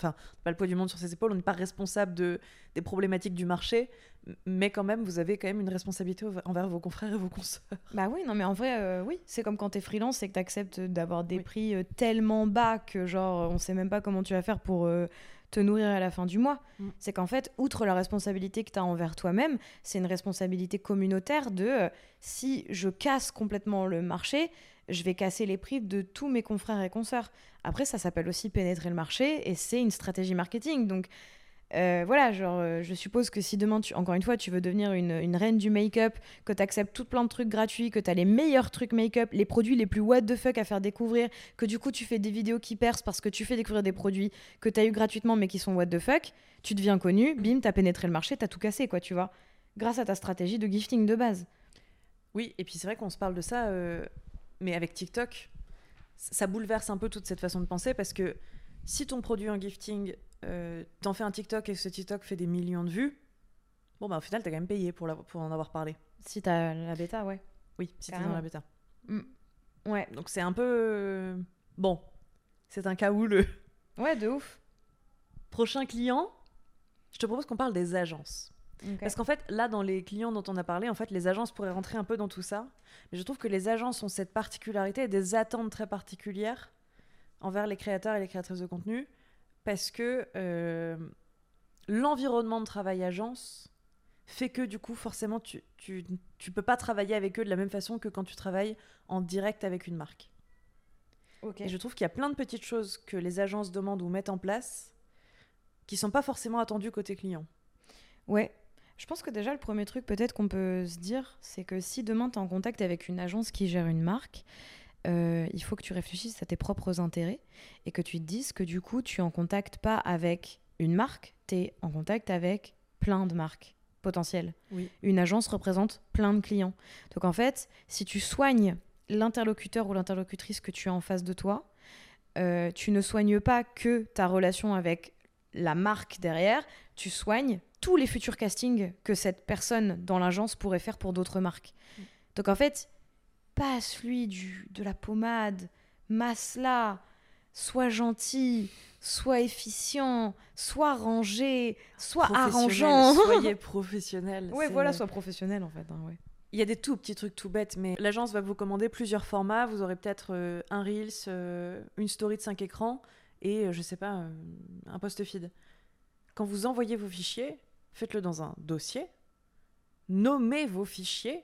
[SPEAKER 1] du monde sur ses épaules, on n'est pas responsable des problématiques du marché, mais quand même, vous avez quand même une responsabilité envers vos confrères et vos consoeurs.
[SPEAKER 2] Bah oui, non mais en vrai, oui, c'est comme quand t'es freelance, c'est que t'acceptes d'avoir des prix tellement bas que genre on sait même pas comment tu vas faire pour te nourrir à la fin du mois. C'est qu'en fait, outre la responsabilité que t'as envers toi-même, c'est une responsabilité communautaire de si je casse complètement le marché, je vais casser les prix de tous mes confrères et consoeurs. Après, ça s'appelle aussi pénétrer le marché et c'est une stratégie marketing. Donc voilà, genre, je suppose que si demain, encore une fois, tu veux devenir une reine du make-up, que tu acceptes tout plein de trucs gratuits, que tu as les meilleurs trucs make-up, les produits les plus what the fuck à faire découvrir, que du coup, tu fais des vidéos qui percent parce que tu fais découvrir des produits que tu as eu gratuitement mais qui sont what the fuck, tu deviens connu, bim, tu as pénétré le marché, tu as tout cassé, quoi, tu vois, grâce à ta stratégie de gifting de base.
[SPEAKER 1] Oui, et puis c'est vrai qu'on se parle de ça, mais avec TikTok, ça bouleverse un peu toute cette façon de penser parce que si ton produit en gifting, t'en fais un TikTok et ce TikTok fait des millions de vues, bon bah au final t'as quand même payé pour en avoir parlé.
[SPEAKER 2] Si t'as la bêta, ouais.
[SPEAKER 1] Oui, si t'es dans la bêta.
[SPEAKER 2] Ouais.
[SPEAKER 1] Donc c'est un peu... Bon, c'est un cas houleux.
[SPEAKER 2] Ouais, de ouf.
[SPEAKER 1] Prochain client, je te propose qu'on parle des agences.
[SPEAKER 2] Okay.
[SPEAKER 1] Parce qu'en fait, là, dans les clients dont on a parlé, en fait, les agences pourraient rentrer un peu dans tout ça. Mais je trouve que les agences ont cette particularité et des attentes très particulières envers les créateurs et les créatrices de contenu. Parce que l'environnement de travail agence fait que du coup, forcément, tu peux pas travailler avec eux de la même façon que quand tu travailles en direct avec une marque.
[SPEAKER 2] Okay.
[SPEAKER 1] Et je trouve qu'il y a plein de petites choses que les agences demandent ou mettent en place qui sont pas forcément attendues côté client.
[SPEAKER 2] Ouais. Je pense que déjà, le premier truc peut-être qu'on peut se dire, c'est que si demain tu es en contact avec une agence qui gère une marque, il faut que tu réfléchisses à tes propres intérêts et que tu te dises que du coup, tu es en contact pas avec une marque, tu es en contact avec plein de marques potentielles.
[SPEAKER 1] Oui.
[SPEAKER 2] Une agence représente plein de clients. Donc en fait, si tu soignes l'interlocuteur ou l'interlocutrice que tu as en face de toi, tu ne soignes pas que ta relation avec la marque derrière, tu soignes tous les futurs castings que cette personne dans l'agence pourrait faire pour d'autres marques. Donc en fait, passe-lui de la pommade, masse-la, sois gentil, sois efficient, sois rangé, sois arrangeant.
[SPEAKER 1] Soyez professionnel.
[SPEAKER 2] Ouais, voilà, sois professionnel en fait. Hein, ouais.
[SPEAKER 1] Il y a des tout petits trucs tout bêtes, mais l'agence va vous commander plusieurs formats. Vous aurez peut-être un Reels, une story de 5 écrans et, je sais pas, un post-feed. Quand vous envoyez vos fichiers, faites-le dans un dossier, nommez vos fichiers,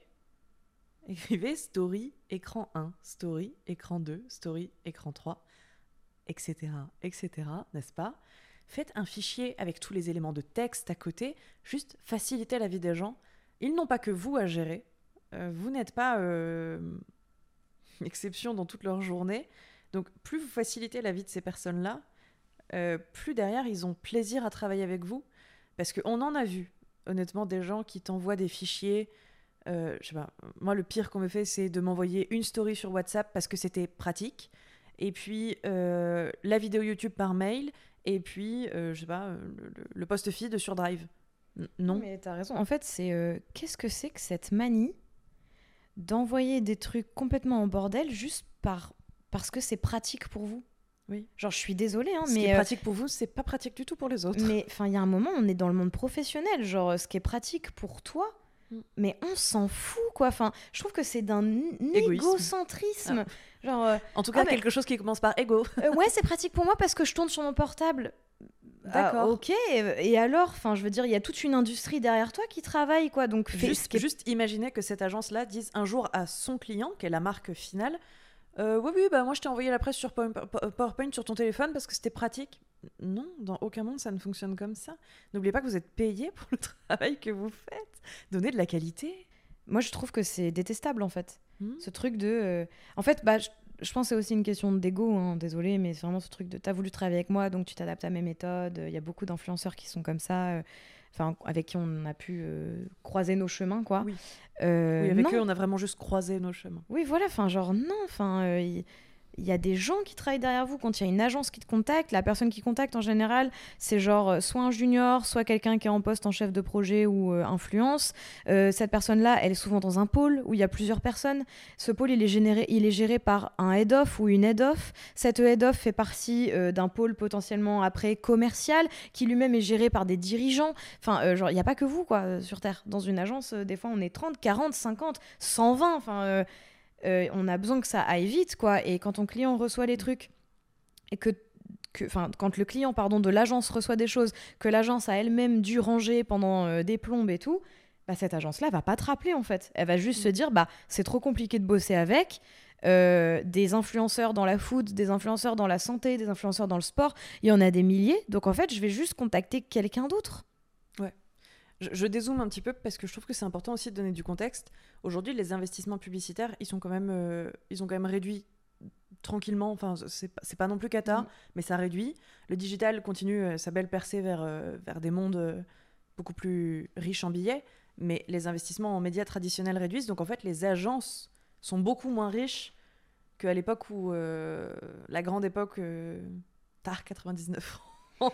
[SPEAKER 1] écrivez story écran 1, story écran 2, story écran 3, etc., n'est-ce pas ? Faites un fichier avec tous les éléments de texte à côté, juste facilitez la vie des gens. Ils n'ont pas que vous à gérer. Vous n'êtes pas une exception dans toute leur journée. Donc plus vous facilitez la vie de ces personnes-là, plus derrière ils ont plaisir à travailler avec vous. Parce qu'on en a vu, honnêtement, des gens qui t'envoient des fichiers. Je sais pas, moi le pire qu'on me fait, c'est de m'envoyer une story sur WhatsApp parce que c'était pratique. Et puis la vidéo YouTube par mail. Et puis, je sais pas, le post-feed sur Drive. Non.
[SPEAKER 2] Mais t'as raison. En fait, c'est qu'est-ce que c'est que cette manie d'envoyer des trucs complètement en bordel juste parce que c'est pratique pour vous.
[SPEAKER 1] Oui.
[SPEAKER 2] Genre, je suis désolée, hein,
[SPEAKER 1] ce qui est pratique pour vous, c'est pas pratique du tout pour les autres.
[SPEAKER 2] Mais enfin, il y a un moment, on est dans le monde professionnel. Genre, ce qui est pratique pour toi, Mais on s'en fout, quoi. Enfin, je trouve que c'est d'un égocentrisme. Genre,
[SPEAKER 1] en tout cas, quelque chose qui commence par ego.
[SPEAKER 2] Ouais, c'est pratique pour moi parce que je tourne sur mon portable.
[SPEAKER 1] D'accord.
[SPEAKER 2] Ok, et alors, enfin, je veux dire, il y a toute une industrie derrière toi qui travaille, quoi. Donc,
[SPEAKER 1] juste imaginer que cette agence-là dise un jour à son client, qui est la marque finale, oui, bah moi je t'ai envoyé la presse sur PowerPoint sur ton téléphone parce que c'était pratique. Non, dans aucun monde ça ne fonctionne comme ça. N'oubliez pas que vous êtes payé pour le travail que vous faites. Donnez de la qualité.
[SPEAKER 2] Moi, je trouve que c'est détestable, en fait. Ce truc de... En fait, je pense que c'est aussi une question d'ego, hein, désolé, mais c'est vraiment ce truc de t'as voulu travailler avec moi, donc tu t'adaptes à mes méthodes. Il y a beaucoup d'influenceurs qui sont comme ça, avec qui on a pu croiser nos chemins, quoi.
[SPEAKER 1] Oui, avec eux, on a vraiment juste croisé nos chemins.
[SPEAKER 2] Oui, voilà, il y a des gens qui travaillent derrière vous. Quand il y a une agence qui te contacte, la personne qui contacte en général, c'est genre soit un junior, soit quelqu'un qui est en poste en chef de projet ou influence. Cette personne-là, elle est souvent dans un pôle où il y a plusieurs personnes. Ce pôle, il est géré par un head-off ou une head-off. Cette head-off fait partie d'un pôle potentiellement après commercial, qui lui-même est géré par des dirigeants. Enfin, il n'y a pas que vous, quoi, sur Terre. Dans une agence, des fois, on est 30, 40, 50, 120, enfin... on a besoin que ça aille vite, quoi. Et quand ton client reçoit les trucs, et quand le client de l'agence reçoit des choses que l'agence a elle-même dû ranger pendant des plombes et tout, bah, cette agence-là va pas te rappeler, en fait. Elle va juste se dire, bah, c'est trop compliqué de bosser avec des influenceurs dans la food, des influenceurs dans la santé, des influenceurs dans le sport. Il y en a des milliers, donc en fait, je vais juste contacter quelqu'un d'autre.
[SPEAKER 1] Ouais. Je dézoome un petit peu parce que je trouve que c'est important aussi de donner du contexte. Aujourd'hui, les investissements publicitaires, ils ont quand même réduit tranquillement. Enfin, c'est pas non plus cata, mais ça réduit. Le digital continue sa belle percée vers des mondes beaucoup plus riches en billets, mais les investissements en médias traditionnels réduisent. Donc en fait, les agences sont beaucoup moins riches qu'à l'époque où la grande époque TAR 99 francs.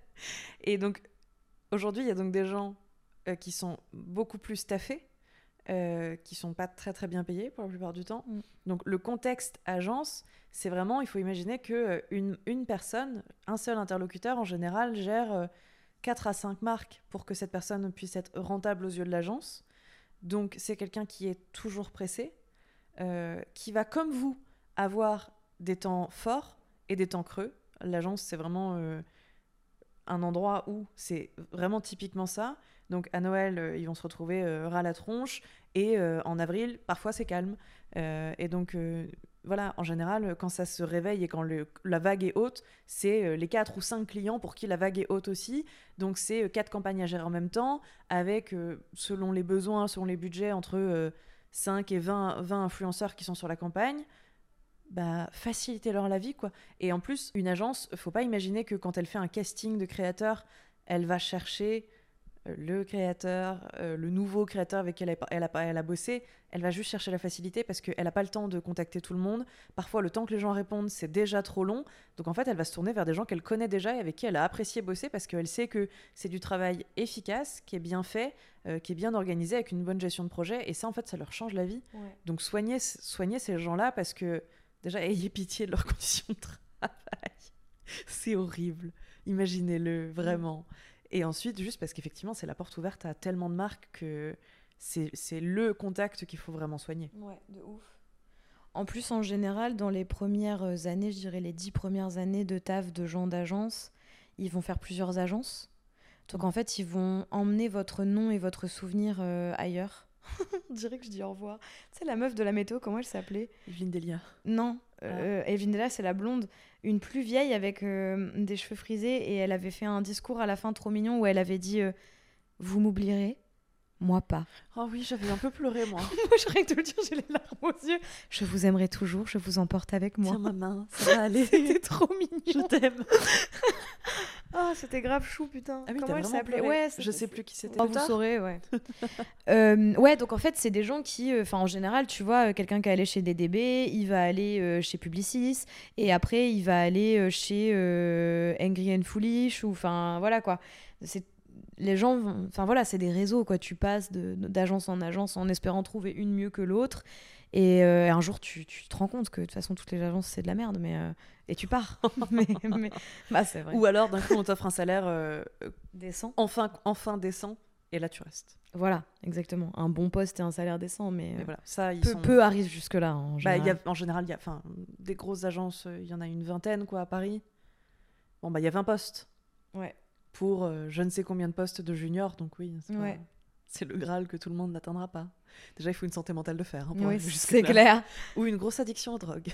[SPEAKER 1] Et donc aujourd'hui, il y a donc des gens qui sont beaucoup plus staffés, qui sont pas très très bien payés pour la plupart du temps. Donc le contexte agence, c'est vraiment, il faut imaginer que une personne, un seul interlocuteur en général gère 4 à 5 marques pour que cette personne puisse être rentable aux yeux de l'agence. Donc c'est quelqu'un qui est toujours pressé, qui va comme vous avoir des temps forts et des temps creux. L'agence, c'est vraiment un endroit où c'est vraiment typiquement ça. Donc à Noël, ils vont se retrouver ras la tronche, et en avril, parfois c'est calme. Et donc voilà, en général, quand ça se réveille et quand la vague est haute, c'est les 4 ou 5 clients pour qui la vague est haute aussi. Donc c'est 4 campagnes à gérer en même temps, avec, selon les besoins, selon les budgets, entre 5 et 20 influenceurs qui sont sur la campagne. Bah, faciliter leur la vie, quoi. Et en plus, une agence, faut pas imaginer que quand elle fait un casting de créateurs, elle va chercher le créateur, le nouveau créateur avec qui elle a bossé. Elle va juste chercher la facilité parce qu'elle n'a pas le temps de contacter tout le monde. Parfois, le temps que les gens répondent, c'est déjà trop long. Donc en fait, elle va se tourner vers des gens qu'elle connaît déjà et avec qui elle a apprécié bosser, parce qu'elle sait que c'est du travail efficace, qui est bien fait, qui est bien organisé, avec une bonne gestion de projet. Et ça, en fait, ça leur change la vie. Ouais. Donc soignez ces gens-là, parce que déjà, ayez pitié de leurs conditions de travail. C'est horrible. Imaginez-le, vraiment. Et ensuite, juste parce qu'effectivement, c'est la porte ouverte à tellement de marques que c'est le contact qu'il faut vraiment soigner.
[SPEAKER 2] Ouais, de ouf. En plus, en général, dans les premières années, je dirais les 10 premières années de taf de gens d'agence, ils vont faire plusieurs agences. Donc en fait, ils vont emmener votre nom et votre souvenir ailleurs. On dirait que je dis au revoir. Tu sais, la meuf de la météo, comment elle s'appelait ?
[SPEAKER 1] Evelyne Delia.
[SPEAKER 2] Non, Evelyne Delia, c'est la blonde, une plus vieille avec des cheveux frisés, et elle avait fait un discours à la fin trop mignon où elle avait dit vous m'oublierez, moi pas.
[SPEAKER 1] Oh oui, j'avais un peu pleuré, moi.
[SPEAKER 2] Moi, je rien que de le dire, j'ai les larmes aux yeux. Je vous aimerai toujours, je vous emporte avec moi.
[SPEAKER 1] Tiens ma main, ça va aller.
[SPEAKER 2] C'était trop mignon.
[SPEAKER 1] Je t'aime.
[SPEAKER 2] Ah, c'était grave chou, putain.
[SPEAKER 1] Ah oui,
[SPEAKER 2] comment elle s'appelait ?
[SPEAKER 1] Ouais, je sais plus qui c'était.
[SPEAKER 2] Oh, vous saurez, ouais. Ouais, donc en fait, c'est des gens qui, en général, tu vois, quelqu'un qui est allé chez DDB, il va aller chez Publicis, et après, il va aller chez Angry and Foolish, ou enfin, voilà quoi. Les gens, enfin voilà, c'est des réseaux, quoi. Tu passes d'agence en agence en espérant trouver une mieux que l'autre. Et un jour, tu te rends compte que de toute façon, toutes les agences, c'est de la merde, et tu pars. Bah, c'est vrai.
[SPEAKER 1] Ou alors, d'un coup, on t'offre un salaire
[SPEAKER 2] décent.
[SPEAKER 1] Enfin décent. Et là, tu restes.
[SPEAKER 2] Voilà, exactement. Un bon poste et un salaire décent, mais
[SPEAKER 1] Mais voilà, ça,
[SPEAKER 2] peu arrivent jusque-là, en
[SPEAKER 1] Bah,
[SPEAKER 2] général.
[SPEAKER 1] en général, des grosses agences, il y en a une vingtaine, quoi, à Paris. Bon, bah, il y a 20 postes.
[SPEAKER 2] Ouais.
[SPEAKER 1] Pour je ne sais combien de postes de junior, donc oui,
[SPEAKER 2] Ouais.
[SPEAKER 1] c'est le Graal que tout le monde n'atteindra pas. Déjà, il faut une santé mentale de fer. Pour
[SPEAKER 2] Oui,
[SPEAKER 1] arriver
[SPEAKER 2] c'est
[SPEAKER 1] jusque-là.
[SPEAKER 2] clair.
[SPEAKER 1] Ou une grosse addiction aux drogues.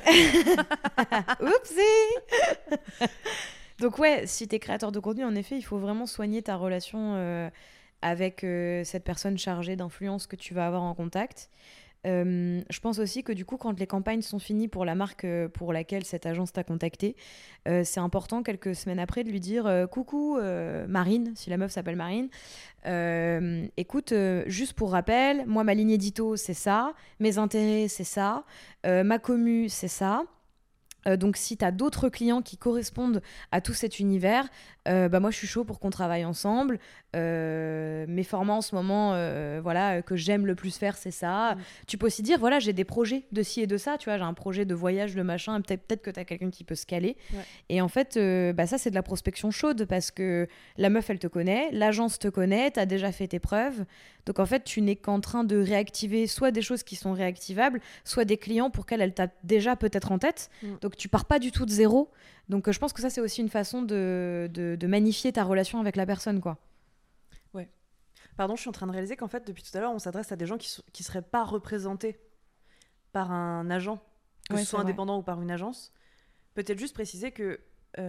[SPEAKER 2] Oupsie. Donc ouais, si t'es créateur de contenu, en effet, il faut vraiment soigner ta relation avec cette personne chargée d'influence que tu vas avoir en contact. Je pense aussi que du coup, quand les campagnes sont finies pour la marque pour laquelle cette agence t'a contacté, c'est important quelques semaines après de lui dire coucou Marine, si la meuf s'appelle Marine, écoute, juste pour rappel, moi ma ligne édito c'est ça, mes intérêts c'est ça, ma commu c'est ça. Donc si tu as d'autres clients qui correspondent à tout cet univers, bah moi je suis chaud pour qu'on travaille ensemble. Mes formats en ce moment que j'aime le plus faire, c'est ça. Tu peux aussi dire voilà, j'ai des projets de ci et de ça, tu vois, j'ai un projet de voyage, de machin, peut-être que tu as quelqu'un qui peut se caler.
[SPEAKER 1] Ouais.
[SPEAKER 2] Et en fait ça c'est de la prospection chaude parce que la meuf elle te connaît, l'agence te connaît, tu as déjà fait tes preuves. Donc en fait, tu n'es qu'en train de réactiver soit des choses qui sont réactivables, soit des clients pour lesquels elle t'a déjà peut-être en tête. Donc tu pars pas du tout de zéro. Donc je pense que ça, c'est aussi une façon de magnifier ta relation avec la personne, quoi.
[SPEAKER 1] Ouais. Pardon, je suis en train de réaliser qu'en fait, depuis tout à l'heure, on s'adresse à des gens qui seraient pas représentés par un agent, que ce soit indépendant ou par une agence. Peut-être juste préciser que...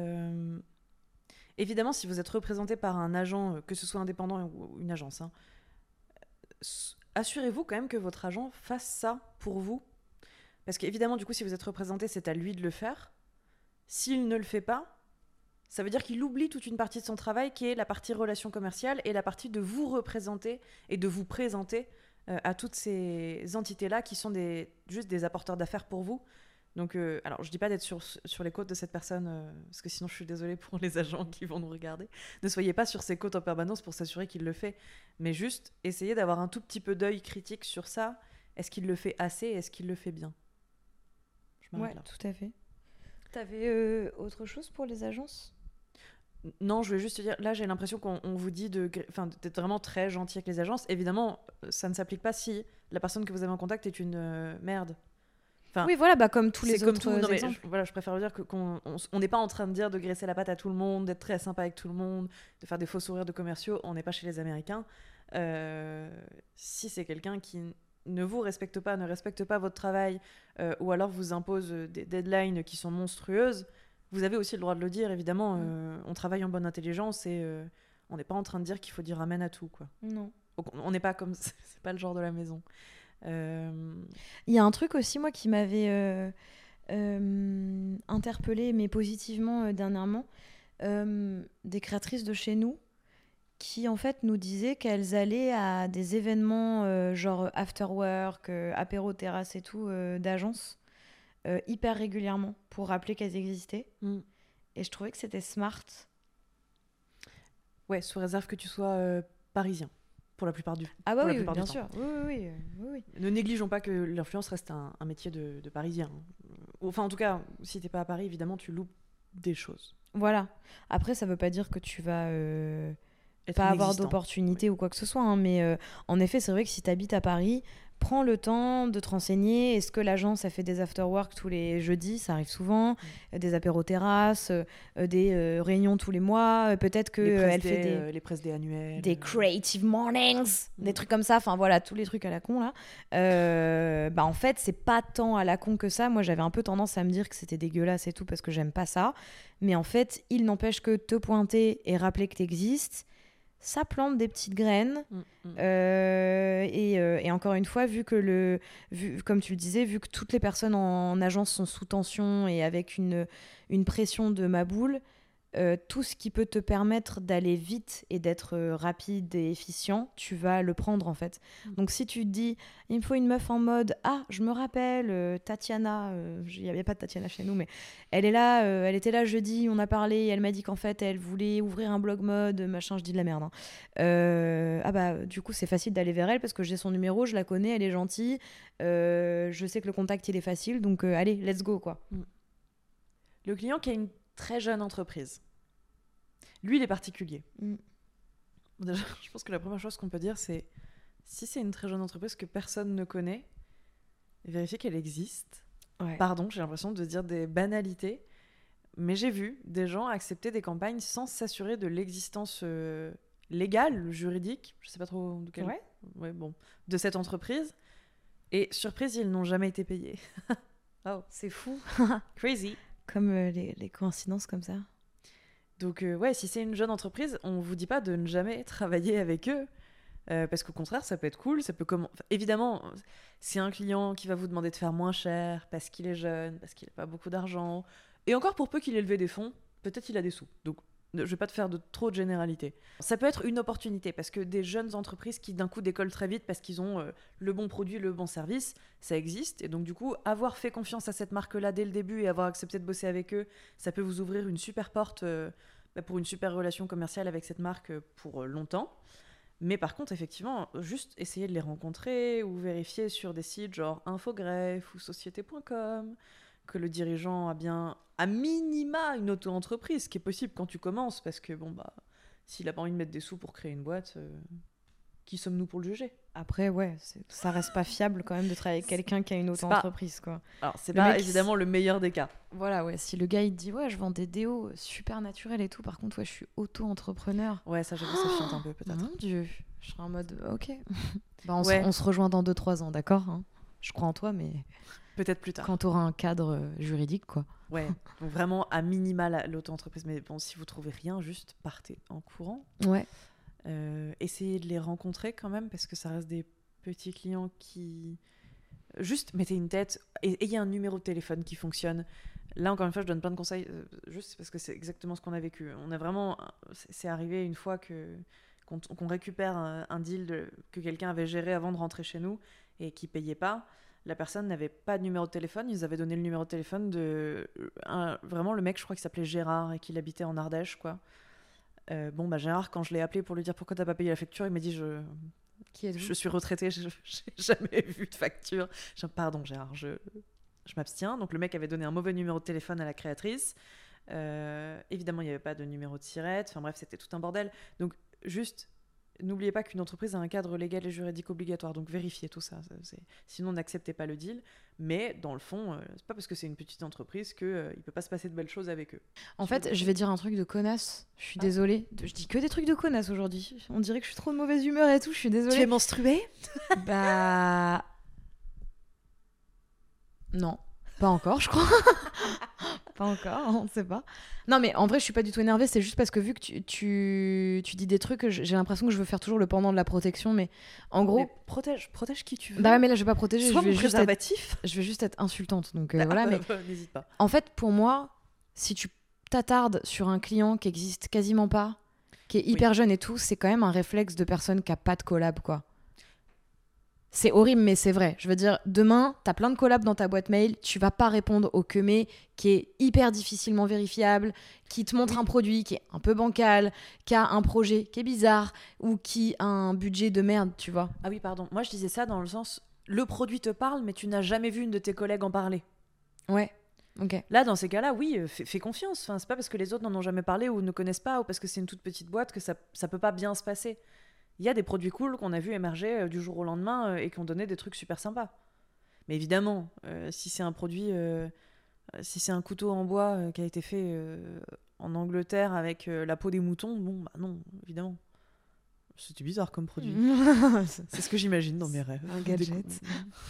[SPEAKER 1] évidemment, si vous êtes représenté par un agent, que ce soit indépendant ou une agence, assurez-vous quand même que votre agent fasse ça pour vous. Parce qu'évidemment, du coup, si vous êtes représenté, c'est à lui de le faire. S'il ne le fait pas, ça veut dire qu'il oublie toute une partie de son travail qui est la partie relations commerciales et la partie de vous représenter et de vous présenter à toutes ces entités-là qui sont juste des apporteurs d'affaires pour vous. Donc, alors, je dis pas d'être sur les côtes de cette personne, parce que sinon, je suis désolée pour les agents qui vont nous regarder. Ne soyez pas sur ses côtes en permanence pour s'assurer qu'il le fait. Mais juste, essayez d'avoir un tout petit peu d'œil critique sur ça. Est-ce qu'il le fait assez? Est-ce qu'il le fait bien? Je m'arrête là.
[SPEAKER 2] Tout à fait. T'avais autre chose pour les agences?
[SPEAKER 1] Non, je voulais juste te dire, là, j'ai l'impression qu'on vous dit d'être vraiment très gentil avec les agences. Évidemment, ça ne s'applique pas si la personne que vous avez en contact est une merde.
[SPEAKER 2] Oui, voilà, bah, comme tous les
[SPEAKER 1] comme
[SPEAKER 2] autres
[SPEAKER 1] tout. Non,
[SPEAKER 2] exemples.
[SPEAKER 1] Je préfère le dire qu'on n'est pas en train de dire de graisser la patte à tout le monde, d'être très sympa avec tout le monde, de faire des faux sourires de commerciaux. On n'est pas chez les Américains. Si c'est quelqu'un qui ne vous respecte pas, ne respecte pas votre travail, ou alors vous impose des deadlines qui sont monstrueuses, vous avez aussi le droit de le dire, évidemment. On travaille en bonne intelligence et on n'est pas en train de dire qu'il faut dire amen à tout, quoi.
[SPEAKER 2] Non.
[SPEAKER 1] On n'est pas comme... C'est pas le genre de la maison.
[SPEAKER 2] Il y a un truc aussi, moi, qui m'avait interpellée, mais positivement dernièrement. Des créatrices de chez nous qui, en fait, nous disaient qu'elles allaient à des événements genre after work, apéro terrasse et tout, d'agences, hyper régulièrement, pour rappeler qu'elles existaient. Et je trouvais que c'était smart.
[SPEAKER 1] Ouais, sous réserve que tu sois parisien. Pour la plupart du temps.
[SPEAKER 2] Ah bah oui, bien sûr. Oui.
[SPEAKER 1] Ne négligeons pas que l'influence reste un métier de parisien. Enfin, en tout cas, si t'es pas à Paris, évidemment, tu loupes des choses.
[SPEAKER 2] Voilà. Après, ça veut pas dire que tu vas pas avoir d'opportunités ou quoi que ce soit. Mais en effet, c'est vrai que si t'habites à Paris, prends le temps de te renseigner. Est-ce que l'agence a fait des after-work tous les jeudis? Ça arrive souvent. Des apéros terrasses, des réunions tous les mois. Peut-être qu'elle fait
[SPEAKER 1] les press day annuels.
[SPEAKER 2] Des creative mornings, des trucs comme ça. Enfin voilà, tous les trucs à la con là. En fait, c'est pas tant à la con que ça. Moi, j'avais un peu tendance à me dire que c'était dégueulasse et tout parce que j'aime pas ça. Mais en fait, il n'empêche que te pointer et rappeler que t'existes, ça plante des petites graines. Et encore une fois, comme tu le disais, vu que toutes les personnes en agence sont sous tension et avec une pression de ma boule, tout ce qui peut te permettre d'aller vite et d'être rapide et efficient, tu vas le prendre en fait. Donc si tu te dis, il me faut une meuf en mode, je me rappelle, Tatiana, il n'y avait pas de Tatiana chez nous, mais elle est là, elle était là jeudi, on a parlé, elle m'a dit qu'en fait elle voulait ouvrir un blog mode, machin, je dis de la merde. Du coup c'est facile d'aller vers elle parce que j'ai son numéro, je la connais, elle est gentille, je sais que le contact il est facile, donc allez, let's go quoi.
[SPEAKER 1] Le client qui a une très jeune entreprise. Lui, il est particulier. Déjà, je pense que la première chose qu'on peut dire, c'est si c'est une très jeune entreprise que personne ne connaît, vérifier qu'elle existe.
[SPEAKER 2] Ouais.
[SPEAKER 1] Pardon, j'ai l'impression de dire des banalités, mais j'ai vu des gens accepter des campagnes sans s'assurer de l'existence légale, juridique, je sais pas trop de quelle...
[SPEAKER 2] Ouais.
[SPEAKER 1] Bon, de cette entreprise. Et surprise, ils n'ont jamais été payés.
[SPEAKER 2] Oh, c'est fou.
[SPEAKER 1] Crazy.
[SPEAKER 2] Comme les coïncidences comme ça.
[SPEAKER 1] Donc ouais, si c'est une jeune entreprise, on vous dit pas de ne jamais travailler avec eux. Parce qu'au contraire, ça peut être cool. Ça peut évidemment, c'est un client qui va vous demander de faire moins cher parce qu'il est jeune, parce qu'il n'a pas beaucoup d'argent. Et encore pour peu qu'il ait levé des fonds, peut-être il a des sous. Donc je vais pas te faire trop de généralités. Ça peut être une opportunité parce que des jeunes entreprises qui d'un coup décollent très vite parce qu'ils ont le bon produit, le bon service, ça existe. Et donc du coup, avoir fait confiance à cette marque-là dès le début et avoir accepté de bosser avec eux, ça peut vous ouvrir une super porte pour une super relation commerciale avec cette marque pour longtemps. Mais par contre, effectivement, juste essayer de les rencontrer ou vérifier sur des sites genre Infogreffe ou Société.com que le dirigeant a bien, à minima, une auto-entreprise, ce qui est possible quand tu commences, parce que bon, bah, s'il n'a pas envie de mettre des sous pour créer une boîte, qui sommes-nous pour le juger ?
[SPEAKER 2] Après, ouais, ça reste pas fiable quand même de travailler avec quelqu'un qui a une auto-entreprise, quoi.
[SPEAKER 1] Alors, c'est
[SPEAKER 2] Le
[SPEAKER 1] pas
[SPEAKER 2] mec,
[SPEAKER 1] évidemment le meilleur des cas.
[SPEAKER 2] Voilà, ouais, si le gars il te dit ouais, je vends des déos super naturels et tout, par contre, ouais, je suis auto-entrepreneur.
[SPEAKER 1] Ouais, ça, j'avoue, ça fiente un peu, peut-être.
[SPEAKER 2] Mon Dieu, je serais en mode ok. Bah,
[SPEAKER 1] Ouais.
[SPEAKER 2] on se rejoint dans 2-3 ans, d'accord, hein. Je crois en toi, mais
[SPEAKER 1] Peut-être plus tard.
[SPEAKER 2] quand t'auras un cadre juridique, quoi.
[SPEAKER 1] Ouais, donc vraiment à minima l'auto-entreprise. Mais bon, si vous trouvez rien, juste partez en courant.
[SPEAKER 2] Ouais.
[SPEAKER 1] Essayez de les rencontrer quand même, parce que ça reste des petits clients qui... Juste mettez une tête et ayez un numéro de téléphone qui fonctionne. Là, encore une fois, je donne plein de conseils, juste parce que c'est exactement ce qu'on a vécu. On a vraiment... C'est arrivé une fois qu'on récupère un deal que quelqu'un avait géré avant de rentrer chez nous et qui payait pas. La personne n'avait pas de numéro de téléphone. Ils avaient donné le numéro de téléphone vraiment le mec, je crois qu'il s'appelait Gérard et qu'il habitait en Ardèche, quoi. Bon, bah Gérard, quand je l'ai appelé pour lui dire pourquoi t'as pas payé la facture, il m'a dit je suis retraité, j'ai jamais vu de facture. Pardon Gérard, je m'abstiens. Donc le mec avait donné un mauvais numéro de téléphone à la créatrice. Évidemment, il n'y avait pas de numéro de SIRET. Enfin bref, c'était tout un bordel. Donc juste, n'oubliez pas qu'une entreprise a un cadre légal et juridique obligatoire. Donc vérifiez tout ça. Sinon, n'acceptez pas le deal. Mais dans le fond, c'est pas parce que c'est une petite entreprise qu'il peut pas se passer de belles choses avec eux.
[SPEAKER 2] En fait, je vais dire un truc de connasse. Je suis désolée. Je dis que des trucs de connasse aujourd'hui. On dirait que je suis trop de mauvaise humeur et tout. Je suis désolée.
[SPEAKER 1] Tu es menstruée ?
[SPEAKER 2] Bah... Non. Pas encore, je crois. Pas encore, on ne sait pas. Non, mais en vrai, je suis pas du tout énervée. C'est juste parce que vu que tu dis des trucs, j'ai l'impression que je veux faire toujours le pendant de la protection. Mais en gros... Mais
[SPEAKER 1] protège qui tu veux.
[SPEAKER 2] Bah ouais, mais là, je vais pas protéger.
[SPEAKER 1] Sois
[SPEAKER 2] je vais
[SPEAKER 1] mon préservatif.
[SPEAKER 2] je vais juste être insultante. Donc voilà, mais...
[SPEAKER 1] N'hésite pas.
[SPEAKER 2] En fait, pour moi, si tu t'attardes sur un client qui existe quasiment pas, qui est hyper jeune et tout, c'est quand même un réflexe de personne qui a pas de collab, quoi. C'est horrible, mais c'est vrai. Je veux dire, demain, t'as plein de collabs dans ta boîte mail, tu vas pas répondre au quemé qui est hyper difficilement vérifiable, qui te montre un produit qui est un peu bancal, qui a un projet qui est bizarre, ou qui a un budget de merde, tu vois.
[SPEAKER 1] Ah oui, pardon. Moi, je disais ça dans le sens, le produit te parle, mais tu n'as jamais vu une de tes collègues en parler.
[SPEAKER 2] Ouais, ok.
[SPEAKER 1] Là, dans ces cas-là, oui, fais confiance. Enfin, c'est pas parce que les autres n'en ont jamais parlé ou ne connaissent pas, ou parce que c'est une toute petite boîte que ça peut pas bien se passer. Il y a des produits cool qu'on a vu émerger du jour au lendemain et qui ont donné des trucs super sympas. Mais évidemment, si c'est un produit, si c'est un couteau en bois qui a été fait en Angleterre avec la peau des moutons, bon, bah non, évidemment. C'était bizarre comme produit. C'est ce que j'imagine dans mes rêves.
[SPEAKER 2] Un gadget.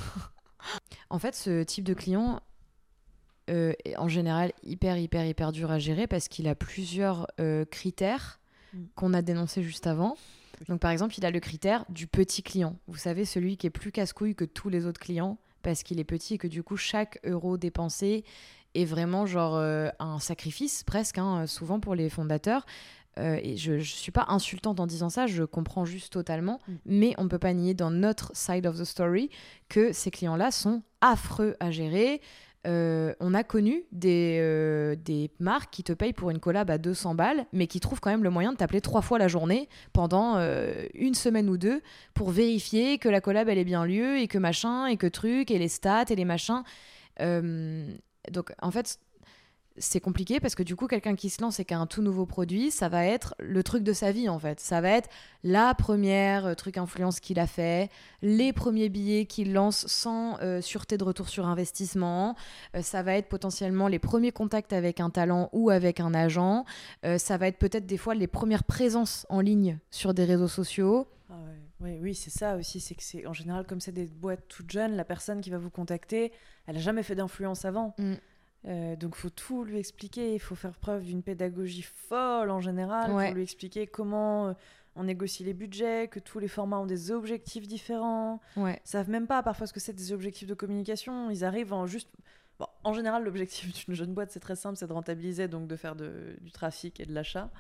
[SPEAKER 2] En fait, ce type de client est en général hyper dur à gérer parce qu'il a plusieurs critères qu'on a dénoncés juste avant. Donc par exemple, il a le critère du petit client. Vous savez, celui qui est plus casse-couille que tous les autres clients parce qu'il est petit et que du coup, chaque euro dépensé est vraiment genre un sacrifice presque, hein, souvent pour les fondateurs. Et je suis pas insultante en disant ça, je comprends juste totalement. Mais on peut pas nier dans notre side of the story que ces clients-là sont affreux à gérer. On a connu des marques qui te payent pour une collab à 200 balles, mais qui trouvent quand même le moyen de t'appeler 3 fois la journée pendant une semaine ou deux pour vérifier que la collab elle ait bien lieu et que machin et que truc et les stats et les machins. Donc en fait, c'est compliqué parce que du coup, quelqu'un qui se lance et qui a un tout nouveau produit, ça va être le truc de sa vie en fait. Ça va être la première truc influence qu'il a fait, les premiers billets qu'il lance sans sûreté de retour sur investissement. Ça va être potentiellement les premiers contacts avec un talent ou avec un agent. Ça va être peut-être des fois les premières présences en ligne sur des réseaux sociaux.
[SPEAKER 1] Ah ouais. Oui, c'est ça aussi. C'est que c'est en général, comme c'est des boîtes toutes jeunes, la personne qui va vous contacter, elle n'a jamais fait d'influence avant. Donc il faut tout lui expliquer, il faut faire preuve d'une pédagogie folle en général pour lui expliquer comment on négocie les budgets, que tous les formats ont des objectifs différents. Ils savent même pas parfois ce que c'est des objectifs de communication. Ils arrivent en juste... Bon, en général, l'objectif d'une jeune boîte, c'est très simple, c'est de rentabiliser, donc de faire du trafic et de l'achat.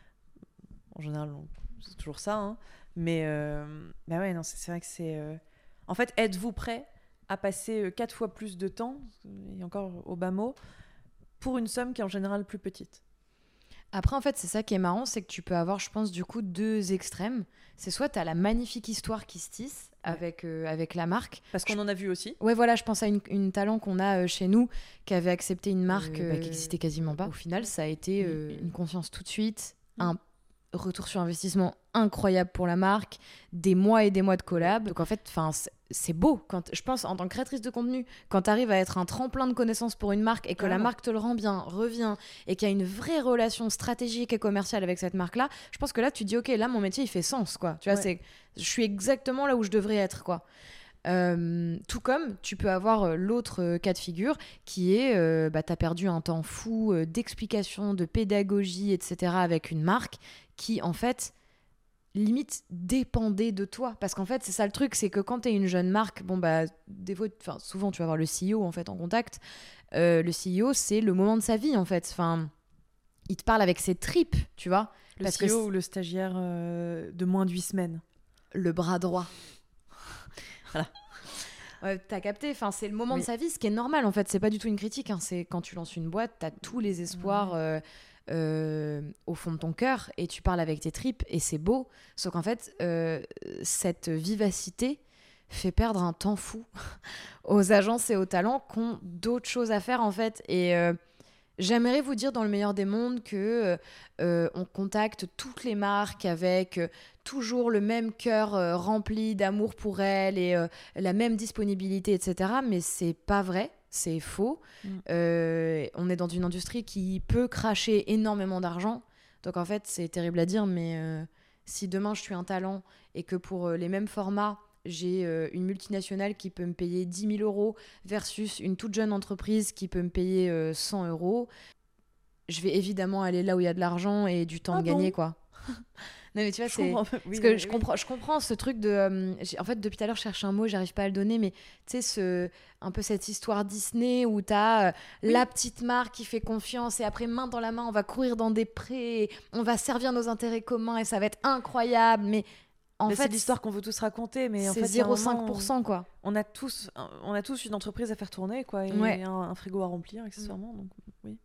[SPEAKER 1] En général, c'est toujours ça. Hein. Mais bah ouais, non, c'est vrai que c'est... En fait, êtes-vous prêt à passer 4 fois plus de temps, et encore au bas mot, pour une somme qui est en général plus petite.
[SPEAKER 2] Après, en fait, c'est ça qui est marrant, c'est que tu peux avoir, je pense, du coup, 2 extrêmes. C'est soit tu as la magnifique histoire qui se tisse avec la marque.
[SPEAKER 1] Parce qu'on en a vu aussi.
[SPEAKER 2] Ouais, voilà, je pense à une talent qu'on a chez nous, qui avait accepté une marque qui n'existait quasiment pas. Au final, ça a été une confiance tout de suite, un retour sur investissement incroyable pour la marque, des mois et des mois de collab. Donc en fait, c'est beau. Je pense, en tant que créatrice de contenu, quand tu arrives à être un tremplin de connaissances pour une marque et que la marque te le rend bien, revient, et qu'il y a une vraie relation stratégique et commerciale avec cette marque-là, je pense que là, tu te dis, ok, là, mon métier, il fait sens, quoi. Tu vois, je suis exactement là où je devrais être, quoi. Tout comme tu peux avoir l'autre cas de figure qui est t'as perdu un temps fou d'explication, de pédagogie, etc. avec une marque qui en fait limite dépendait de toi, parce qu'en fait c'est ça le truc, c'est que quand t'es une jeune marque, des fois, souvent tu vas avoir le CEO en fait en contact. Le CEO, c'est le moment de sa vie en fait, il te parle avec ses tripes, tu vois,
[SPEAKER 1] le CEO ou le stagiaire de moins de 8 semaines,
[SPEAKER 2] le bras droit.
[SPEAKER 1] Voilà.
[SPEAKER 2] T'as capté, c'est le moment de sa vie, ce qui est normal en fait, c'est pas du tout une critique, hein. C'est quand tu lances une boîte, t'as tous les espoirs au fond de ton cœur et tu parles avec tes tripes et c'est beau, sauf qu'en fait cette vivacité fait perdre un temps fou aux agences et aux talents qui ont d'autres choses à faire en fait. Et j'aimerais vous dire dans le meilleur des mondes que on contacte toutes les marques avec toujours le même cœur rempli d'amour pour elles et la même disponibilité, etc. Mais c'est pas vrai, c'est faux. On est dans une industrie qui peut cracher énormément d'argent. Donc en fait, c'est terrible à dire, mais si demain je suis un talent et que pour les mêmes formats, j'ai une multinationale qui peut me payer 10 000 euros versus une toute jeune entreprise qui peut me payer 100 euros, je vais évidemment aller là où il y a de l'argent et du temps de gagner, quoi. Non mais tu vois, je comprends ce truc de... en fait, depuis tout à l'heure, je cherche un mot, j'arrive pas à le donner, mais tu sais, un peu cette histoire Disney où t'as la petite marque qui fait confiance et après, main dans la main, on va courir dans des prés, on va servir nos intérêts communs et ça va être incroyable, mais... En fait,
[SPEAKER 1] c'est l'histoire qu'on veut tous raconter, mais
[SPEAKER 2] c'est
[SPEAKER 1] en fait,
[SPEAKER 2] 0,5%, quoi.
[SPEAKER 1] On a tous une entreprise à faire tourner, quoi, et un frigo à remplir, accessoirement. Donc, oui.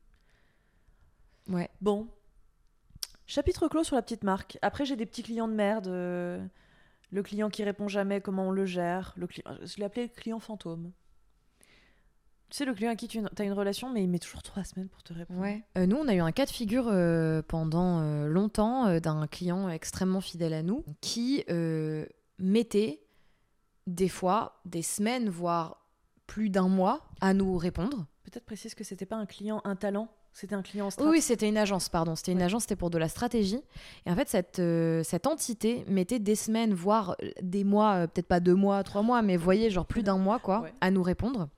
[SPEAKER 2] Ouais.
[SPEAKER 1] Bon. Chapitre clos sur la petite marque. Après, j'ai des petits clients de merde. Le client qui répond jamais, comment on le gère. Je l'ai appelé le client fantôme. Tu sais, le client à qui tu as une relation, mais il met toujours 3 semaines pour te répondre.
[SPEAKER 2] Ouais. Nous, on a eu un cas de figure pendant longtemps d'un client extrêmement fidèle à nous qui mettait des fois des semaines, voire plus d'1 mois à nous répondre.
[SPEAKER 1] Peut-être précise que c'était pas un client, un talent. C'était un client
[SPEAKER 2] Oui, c'était une agence, pardon. C'était une agence, c'était pour de la stratégie. Et en fait, cette entité mettait des semaines, voire des mois, peut-être pas 2 mois, 3 mois, mais voyez, genre plus d'1 mois, quoi, à nous répondre.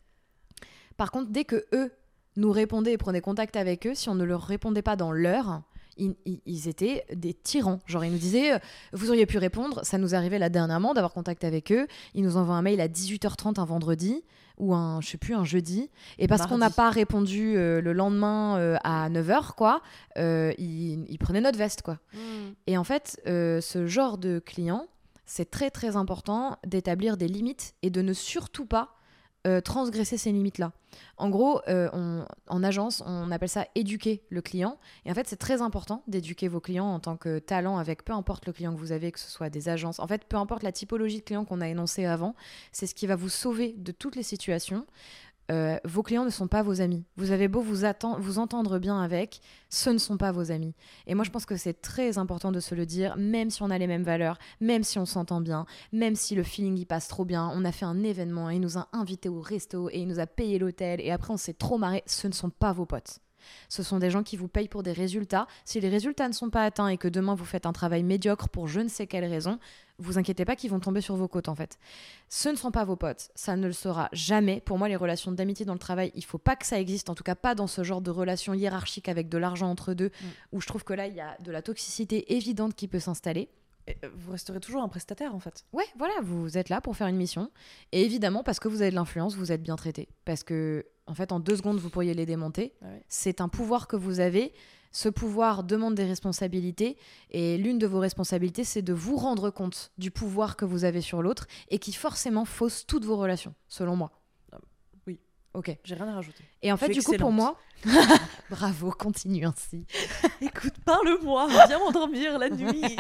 [SPEAKER 2] Par contre, dès que eux nous répondaient et prenaient contact avec eux, si on ne leur répondait pas dans l'heure, ils étaient des tyrans. Genre, ils nous disaient vous auriez pu répondre. Ça nous arrivait là dernièrement d'avoir contact avec eux. Ils nous envoient un mail à 18h30 un vendredi ou un jeudi. Et parce qu'on n'a pas répondu le lendemain à 9h, quoi, ils prenaient notre veste, quoi. Et en fait, ce genre de client, c'est très, très important d'établir des limites et de ne surtout pas transgresser ces limites-là. En gros, en agence, on appelle ça éduquer le client. Et en fait, c'est très important d'éduquer vos clients en tant que talent avec peu importe le client que vous avez, que ce soit des agences. En fait, peu importe la typologie de client qu'on a énoncée avant, c'est ce qui va vous sauver de toutes les situations. vos clients ne sont pas vos amis. Vous avez beau vous entendre bien avec, ce ne sont pas vos amis. Et moi, je pense que c'est très important de se le dire, même si on a les mêmes valeurs, même si on s'entend bien, même si le feeling y passe trop bien. On a fait un événement, il nous a invités au resto et il nous a payé l'hôtel et après on s'est trop marré. Ce ne sont pas vos potes. Ce sont des gens qui vous payent pour des résultats. Si les résultats ne sont pas atteints et que demain vous faites un travail médiocre pour je ne sais quelle raison, vous inquiétez pas qu'ils vont tomber sur vos côtes en fait. Ce ne sont pas vos potes, ça ne le sera jamais. Pour moi, les relations d'amitié dans le travail, il faut pas que ça existe, en tout cas pas dans ce genre de relation hiérarchique avec de l'argent entre deux, où je trouve que là, il y a de la toxicité évidente qui peut s'installer.
[SPEAKER 1] Vous resterez toujours un prestataire en fait.
[SPEAKER 2] Ouais, voilà, vous êtes là pour faire une mission. Et évidemment, parce que vous avez de l'influence, vous êtes bien traité. Parce que, en fait, en 2 secondes, vous pourriez les démonter.
[SPEAKER 1] Ouais.
[SPEAKER 2] C'est un pouvoir que vous avez. Ce pouvoir demande des responsabilités. Et l'une de vos responsabilités, c'est de vous rendre compte du pouvoir que vous avez sur l'autre et qui forcément fausse toutes vos relations, selon moi.
[SPEAKER 1] Oui.
[SPEAKER 2] Ok.
[SPEAKER 1] J'ai rien à rajouter.
[SPEAKER 2] Et en fait, du coup, pour
[SPEAKER 1] excellente.
[SPEAKER 2] moi... Bravo, continue ainsi.
[SPEAKER 1] Écoute, parle-moi, viens m'endormir la nuit.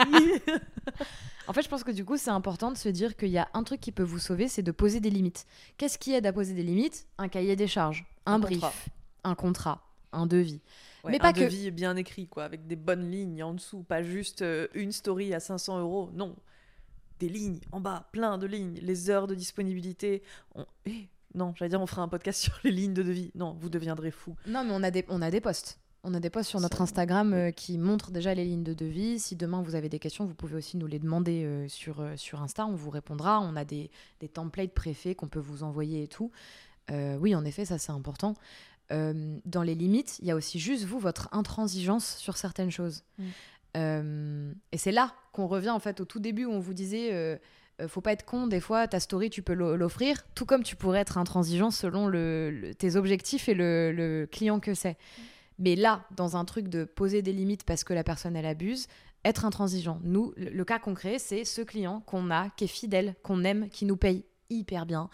[SPEAKER 2] En fait, je pense que du coup, c'est important de se dire qu'il y a un truc qui peut vous sauver, c'est de poser des limites. Qu'est-ce qui aide à poser des limites ? Un cahier des charges, un brief,
[SPEAKER 1] contrat.
[SPEAKER 2] un contrat, un devis.
[SPEAKER 1] Ouais,
[SPEAKER 2] Mais pas
[SPEAKER 1] un
[SPEAKER 2] que.
[SPEAKER 1] devis bien écrit, quoi, avec des bonnes lignes en dessous, pas juste une story à 500 €. Non, des lignes en bas, plein de lignes, les heures de disponibilité. Non, j'allais dire on fera un podcast sur les lignes de devis. Non, vous deviendrez fou.
[SPEAKER 2] Non, mais on a des posts. On a des posts sur notre Instagram qui montrent déjà les lignes de devis. Si demain vous avez des questions, vous pouvez aussi nous les demander sur Insta. On vous répondra. On a des templates préfaits qu'on peut vous envoyer et tout. Oui, en effet, ça c'est important. Dans les limites, il y a aussi juste votre intransigeance sur certaines choses. Et c'est là qu'on revient en fait au tout début où on vous disait faut pas être con, des fois ta story tu peux l'offrir, tout comme tu pourrais être intransigeant selon tes objectifs et le client que c'est. Mais là, dans un truc de poser des limites parce que la personne elle abuse, être intransigeant. Nous, le cas concret, c'est ce client qu'on a, qui est fidèle, qu'on aime, qui nous paye hyper bien.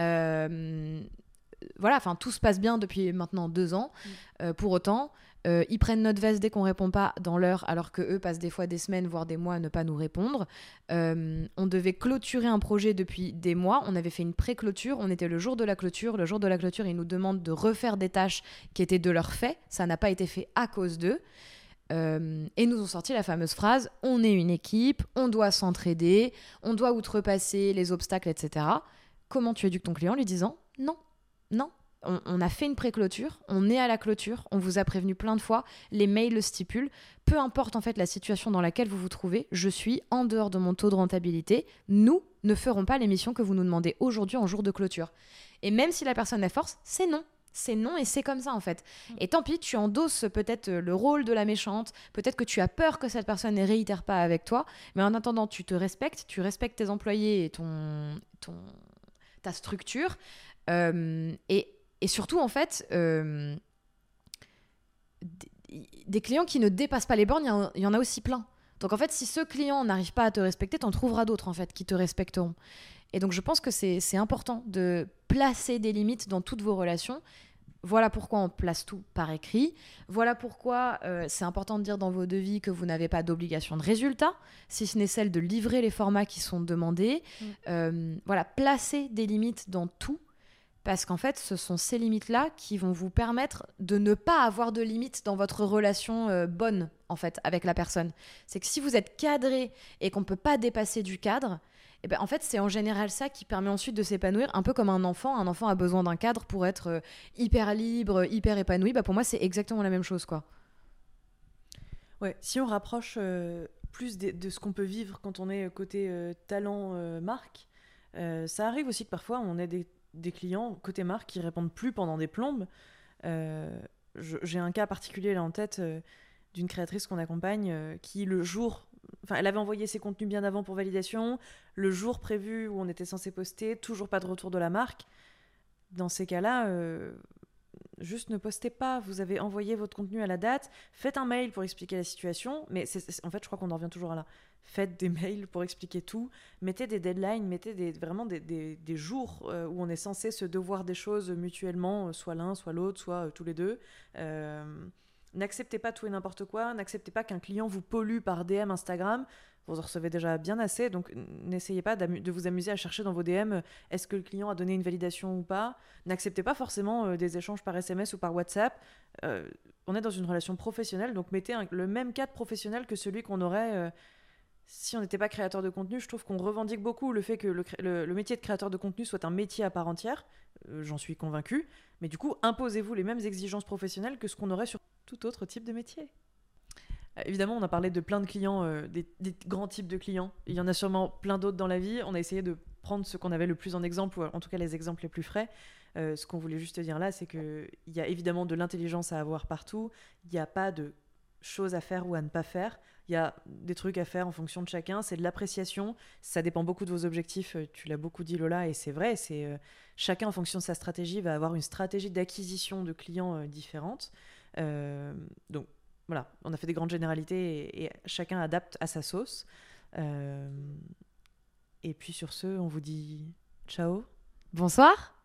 [SPEAKER 2] Voilà, enfin tout se passe bien depuis maintenant 2 ans. Pour autant, ils prennent notre veste dès qu'on répond pas dans l'heure, alors que eux passent des fois des semaines, voire des mois à ne pas nous répondre. On devait clôturer un projet depuis des mois. On avait fait une pré-clôture. On était le jour de la clôture. Le jour de la clôture, ils nous demandent de refaire des tâches qui étaient de leur fait. Ça n'a pas été fait à cause d'eux. Et nous ont sorti la fameuse phrase « On est une équipe, on doit s'entraider, on doit outrepasser les obstacles, etc. » Comment tu éduques ton client en lui disant « Non, non, on a fait une pré-clôture, on est à la clôture, on vous a prévenu plein de fois, les mails le stipulent, peu importe en fait la situation dans laquelle vous vous trouvez, je suis en dehors de mon taux de rentabilité, nous ne ferons pas l'émission que vous nous demandez aujourd'hui en jour de clôture. » Et même si la personne est force, c'est non. C'est non et c'est comme ça en fait. Et tant pis, tu endosses peut-être le rôle de la méchante, peut-être que tu as peur que cette personne ne réitère pas avec toi, mais en attendant, tu te respectes, tu respectes tes employés et ta structure. Et surtout, en fait, des clients qui ne dépassent pas les bornes, il y en a aussi plein. Donc en fait, si ce client n'arrive pas à te respecter, t'en trouveras d'autres en fait qui te respecteront. Et donc je pense que c'est important de placer des limites dans toutes vos relations. Voilà pourquoi on place tout par écrit. Voilà pourquoi c'est important de dire dans vos devis que vous n'avez pas d'obligation de résultat, si ce n'est celle de livrer les formats qui sont demandés. Voilà, placer des limites dans tout. Parce qu'en fait, ce sont ces limites-là qui vont vous permettre de ne pas avoir de limites dans votre relation bonne, en fait, avec la personne. C'est que si vous êtes cadré et qu'on ne peut pas dépasser du cadre, eh ben, en fait, c'est en général ça qui permet ensuite de s'épanouir, un peu comme un enfant. Un enfant a besoin d'un cadre pour être hyper libre, hyper épanoui. Bah, pour moi, c'est exactement la même chose, quoi.
[SPEAKER 1] Ouais, si on rapproche plus de ce qu'on peut vivre quand on est côté talent marque, ça arrive aussi que parfois on ait des clients côté marque qui répondent plus pendant des plombes. J'ai un cas particulier là en tête d'une créatrice qu'on accompagne qui le jour, enfin elle avait envoyé ses contenus bien avant pour validation, le jour prévu où on était censé poster, toujours pas de retour de la marque. Dans ces cas-là, juste ne postez pas, vous avez envoyé votre contenu à la date, faites un mail pour expliquer la situation, mais en fait je crois qu'on en revient toujours à là. Faites des mails pour expliquer tout, mettez des deadlines, mettez vraiment des jours où on est censé se devoir des choses mutuellement, soit l'un, soit l'autre, soit tous les deux. N'acceptez pas tout et n'importe quoi, n'acceptez pas qu'un client vous pollue par DM Instagram. Vous en recevez déjà bien assez, donc n'essayez pas de vous amuser à chercher dans vos DM est-ce que le client a donné une validation ou pas. N'acceptez pas forcément des échanges par SMS ou par WhatsApp. On est dans une relation professionnelle, donc mettez le même cadre professionnel que celui qu'on aurait si on n'était pas créateur de contenu. Je trouve qu'on revendique beaucoup le fait que le métier de créateur de contenu soit un métier à part entière. J'en suis convaincue. Mais du coup, imposez-vous les mêmes exigences professionnelles que ce qu'on aurait sur tout autre type de métier. Évidemment, on a parlé de plein de clients, des grands types de clients. Il y en a sûrement plein d'autres dans la vie. On a essayé de prendre ce qu'on avait le plus en exemple, ou en tout cas les exemples les plus frais. Ce qu'on voulait juste dire là, c'est qu'il y a évidemment de l'intelligence à avoir partout. Il n'y a pas de choses à faire ou à ne pas faire. Il y a des trucs à faire en fonction de chacun. C'est de l'appréciation. Ça dépend beaucoup de vos objectifs. Tu l'as beaucoup dit, Lola, et c'est vrai. Chacun, en fonction de sa stratégie, va avoir une stratégie d'acquisition de clients différente. Donc, voilà, on a fait des grandes généralités et chacun adapte à sa sauce. Et puis sur ce, on vous dit ciao.
[SPEAKER 2] Bonsoir.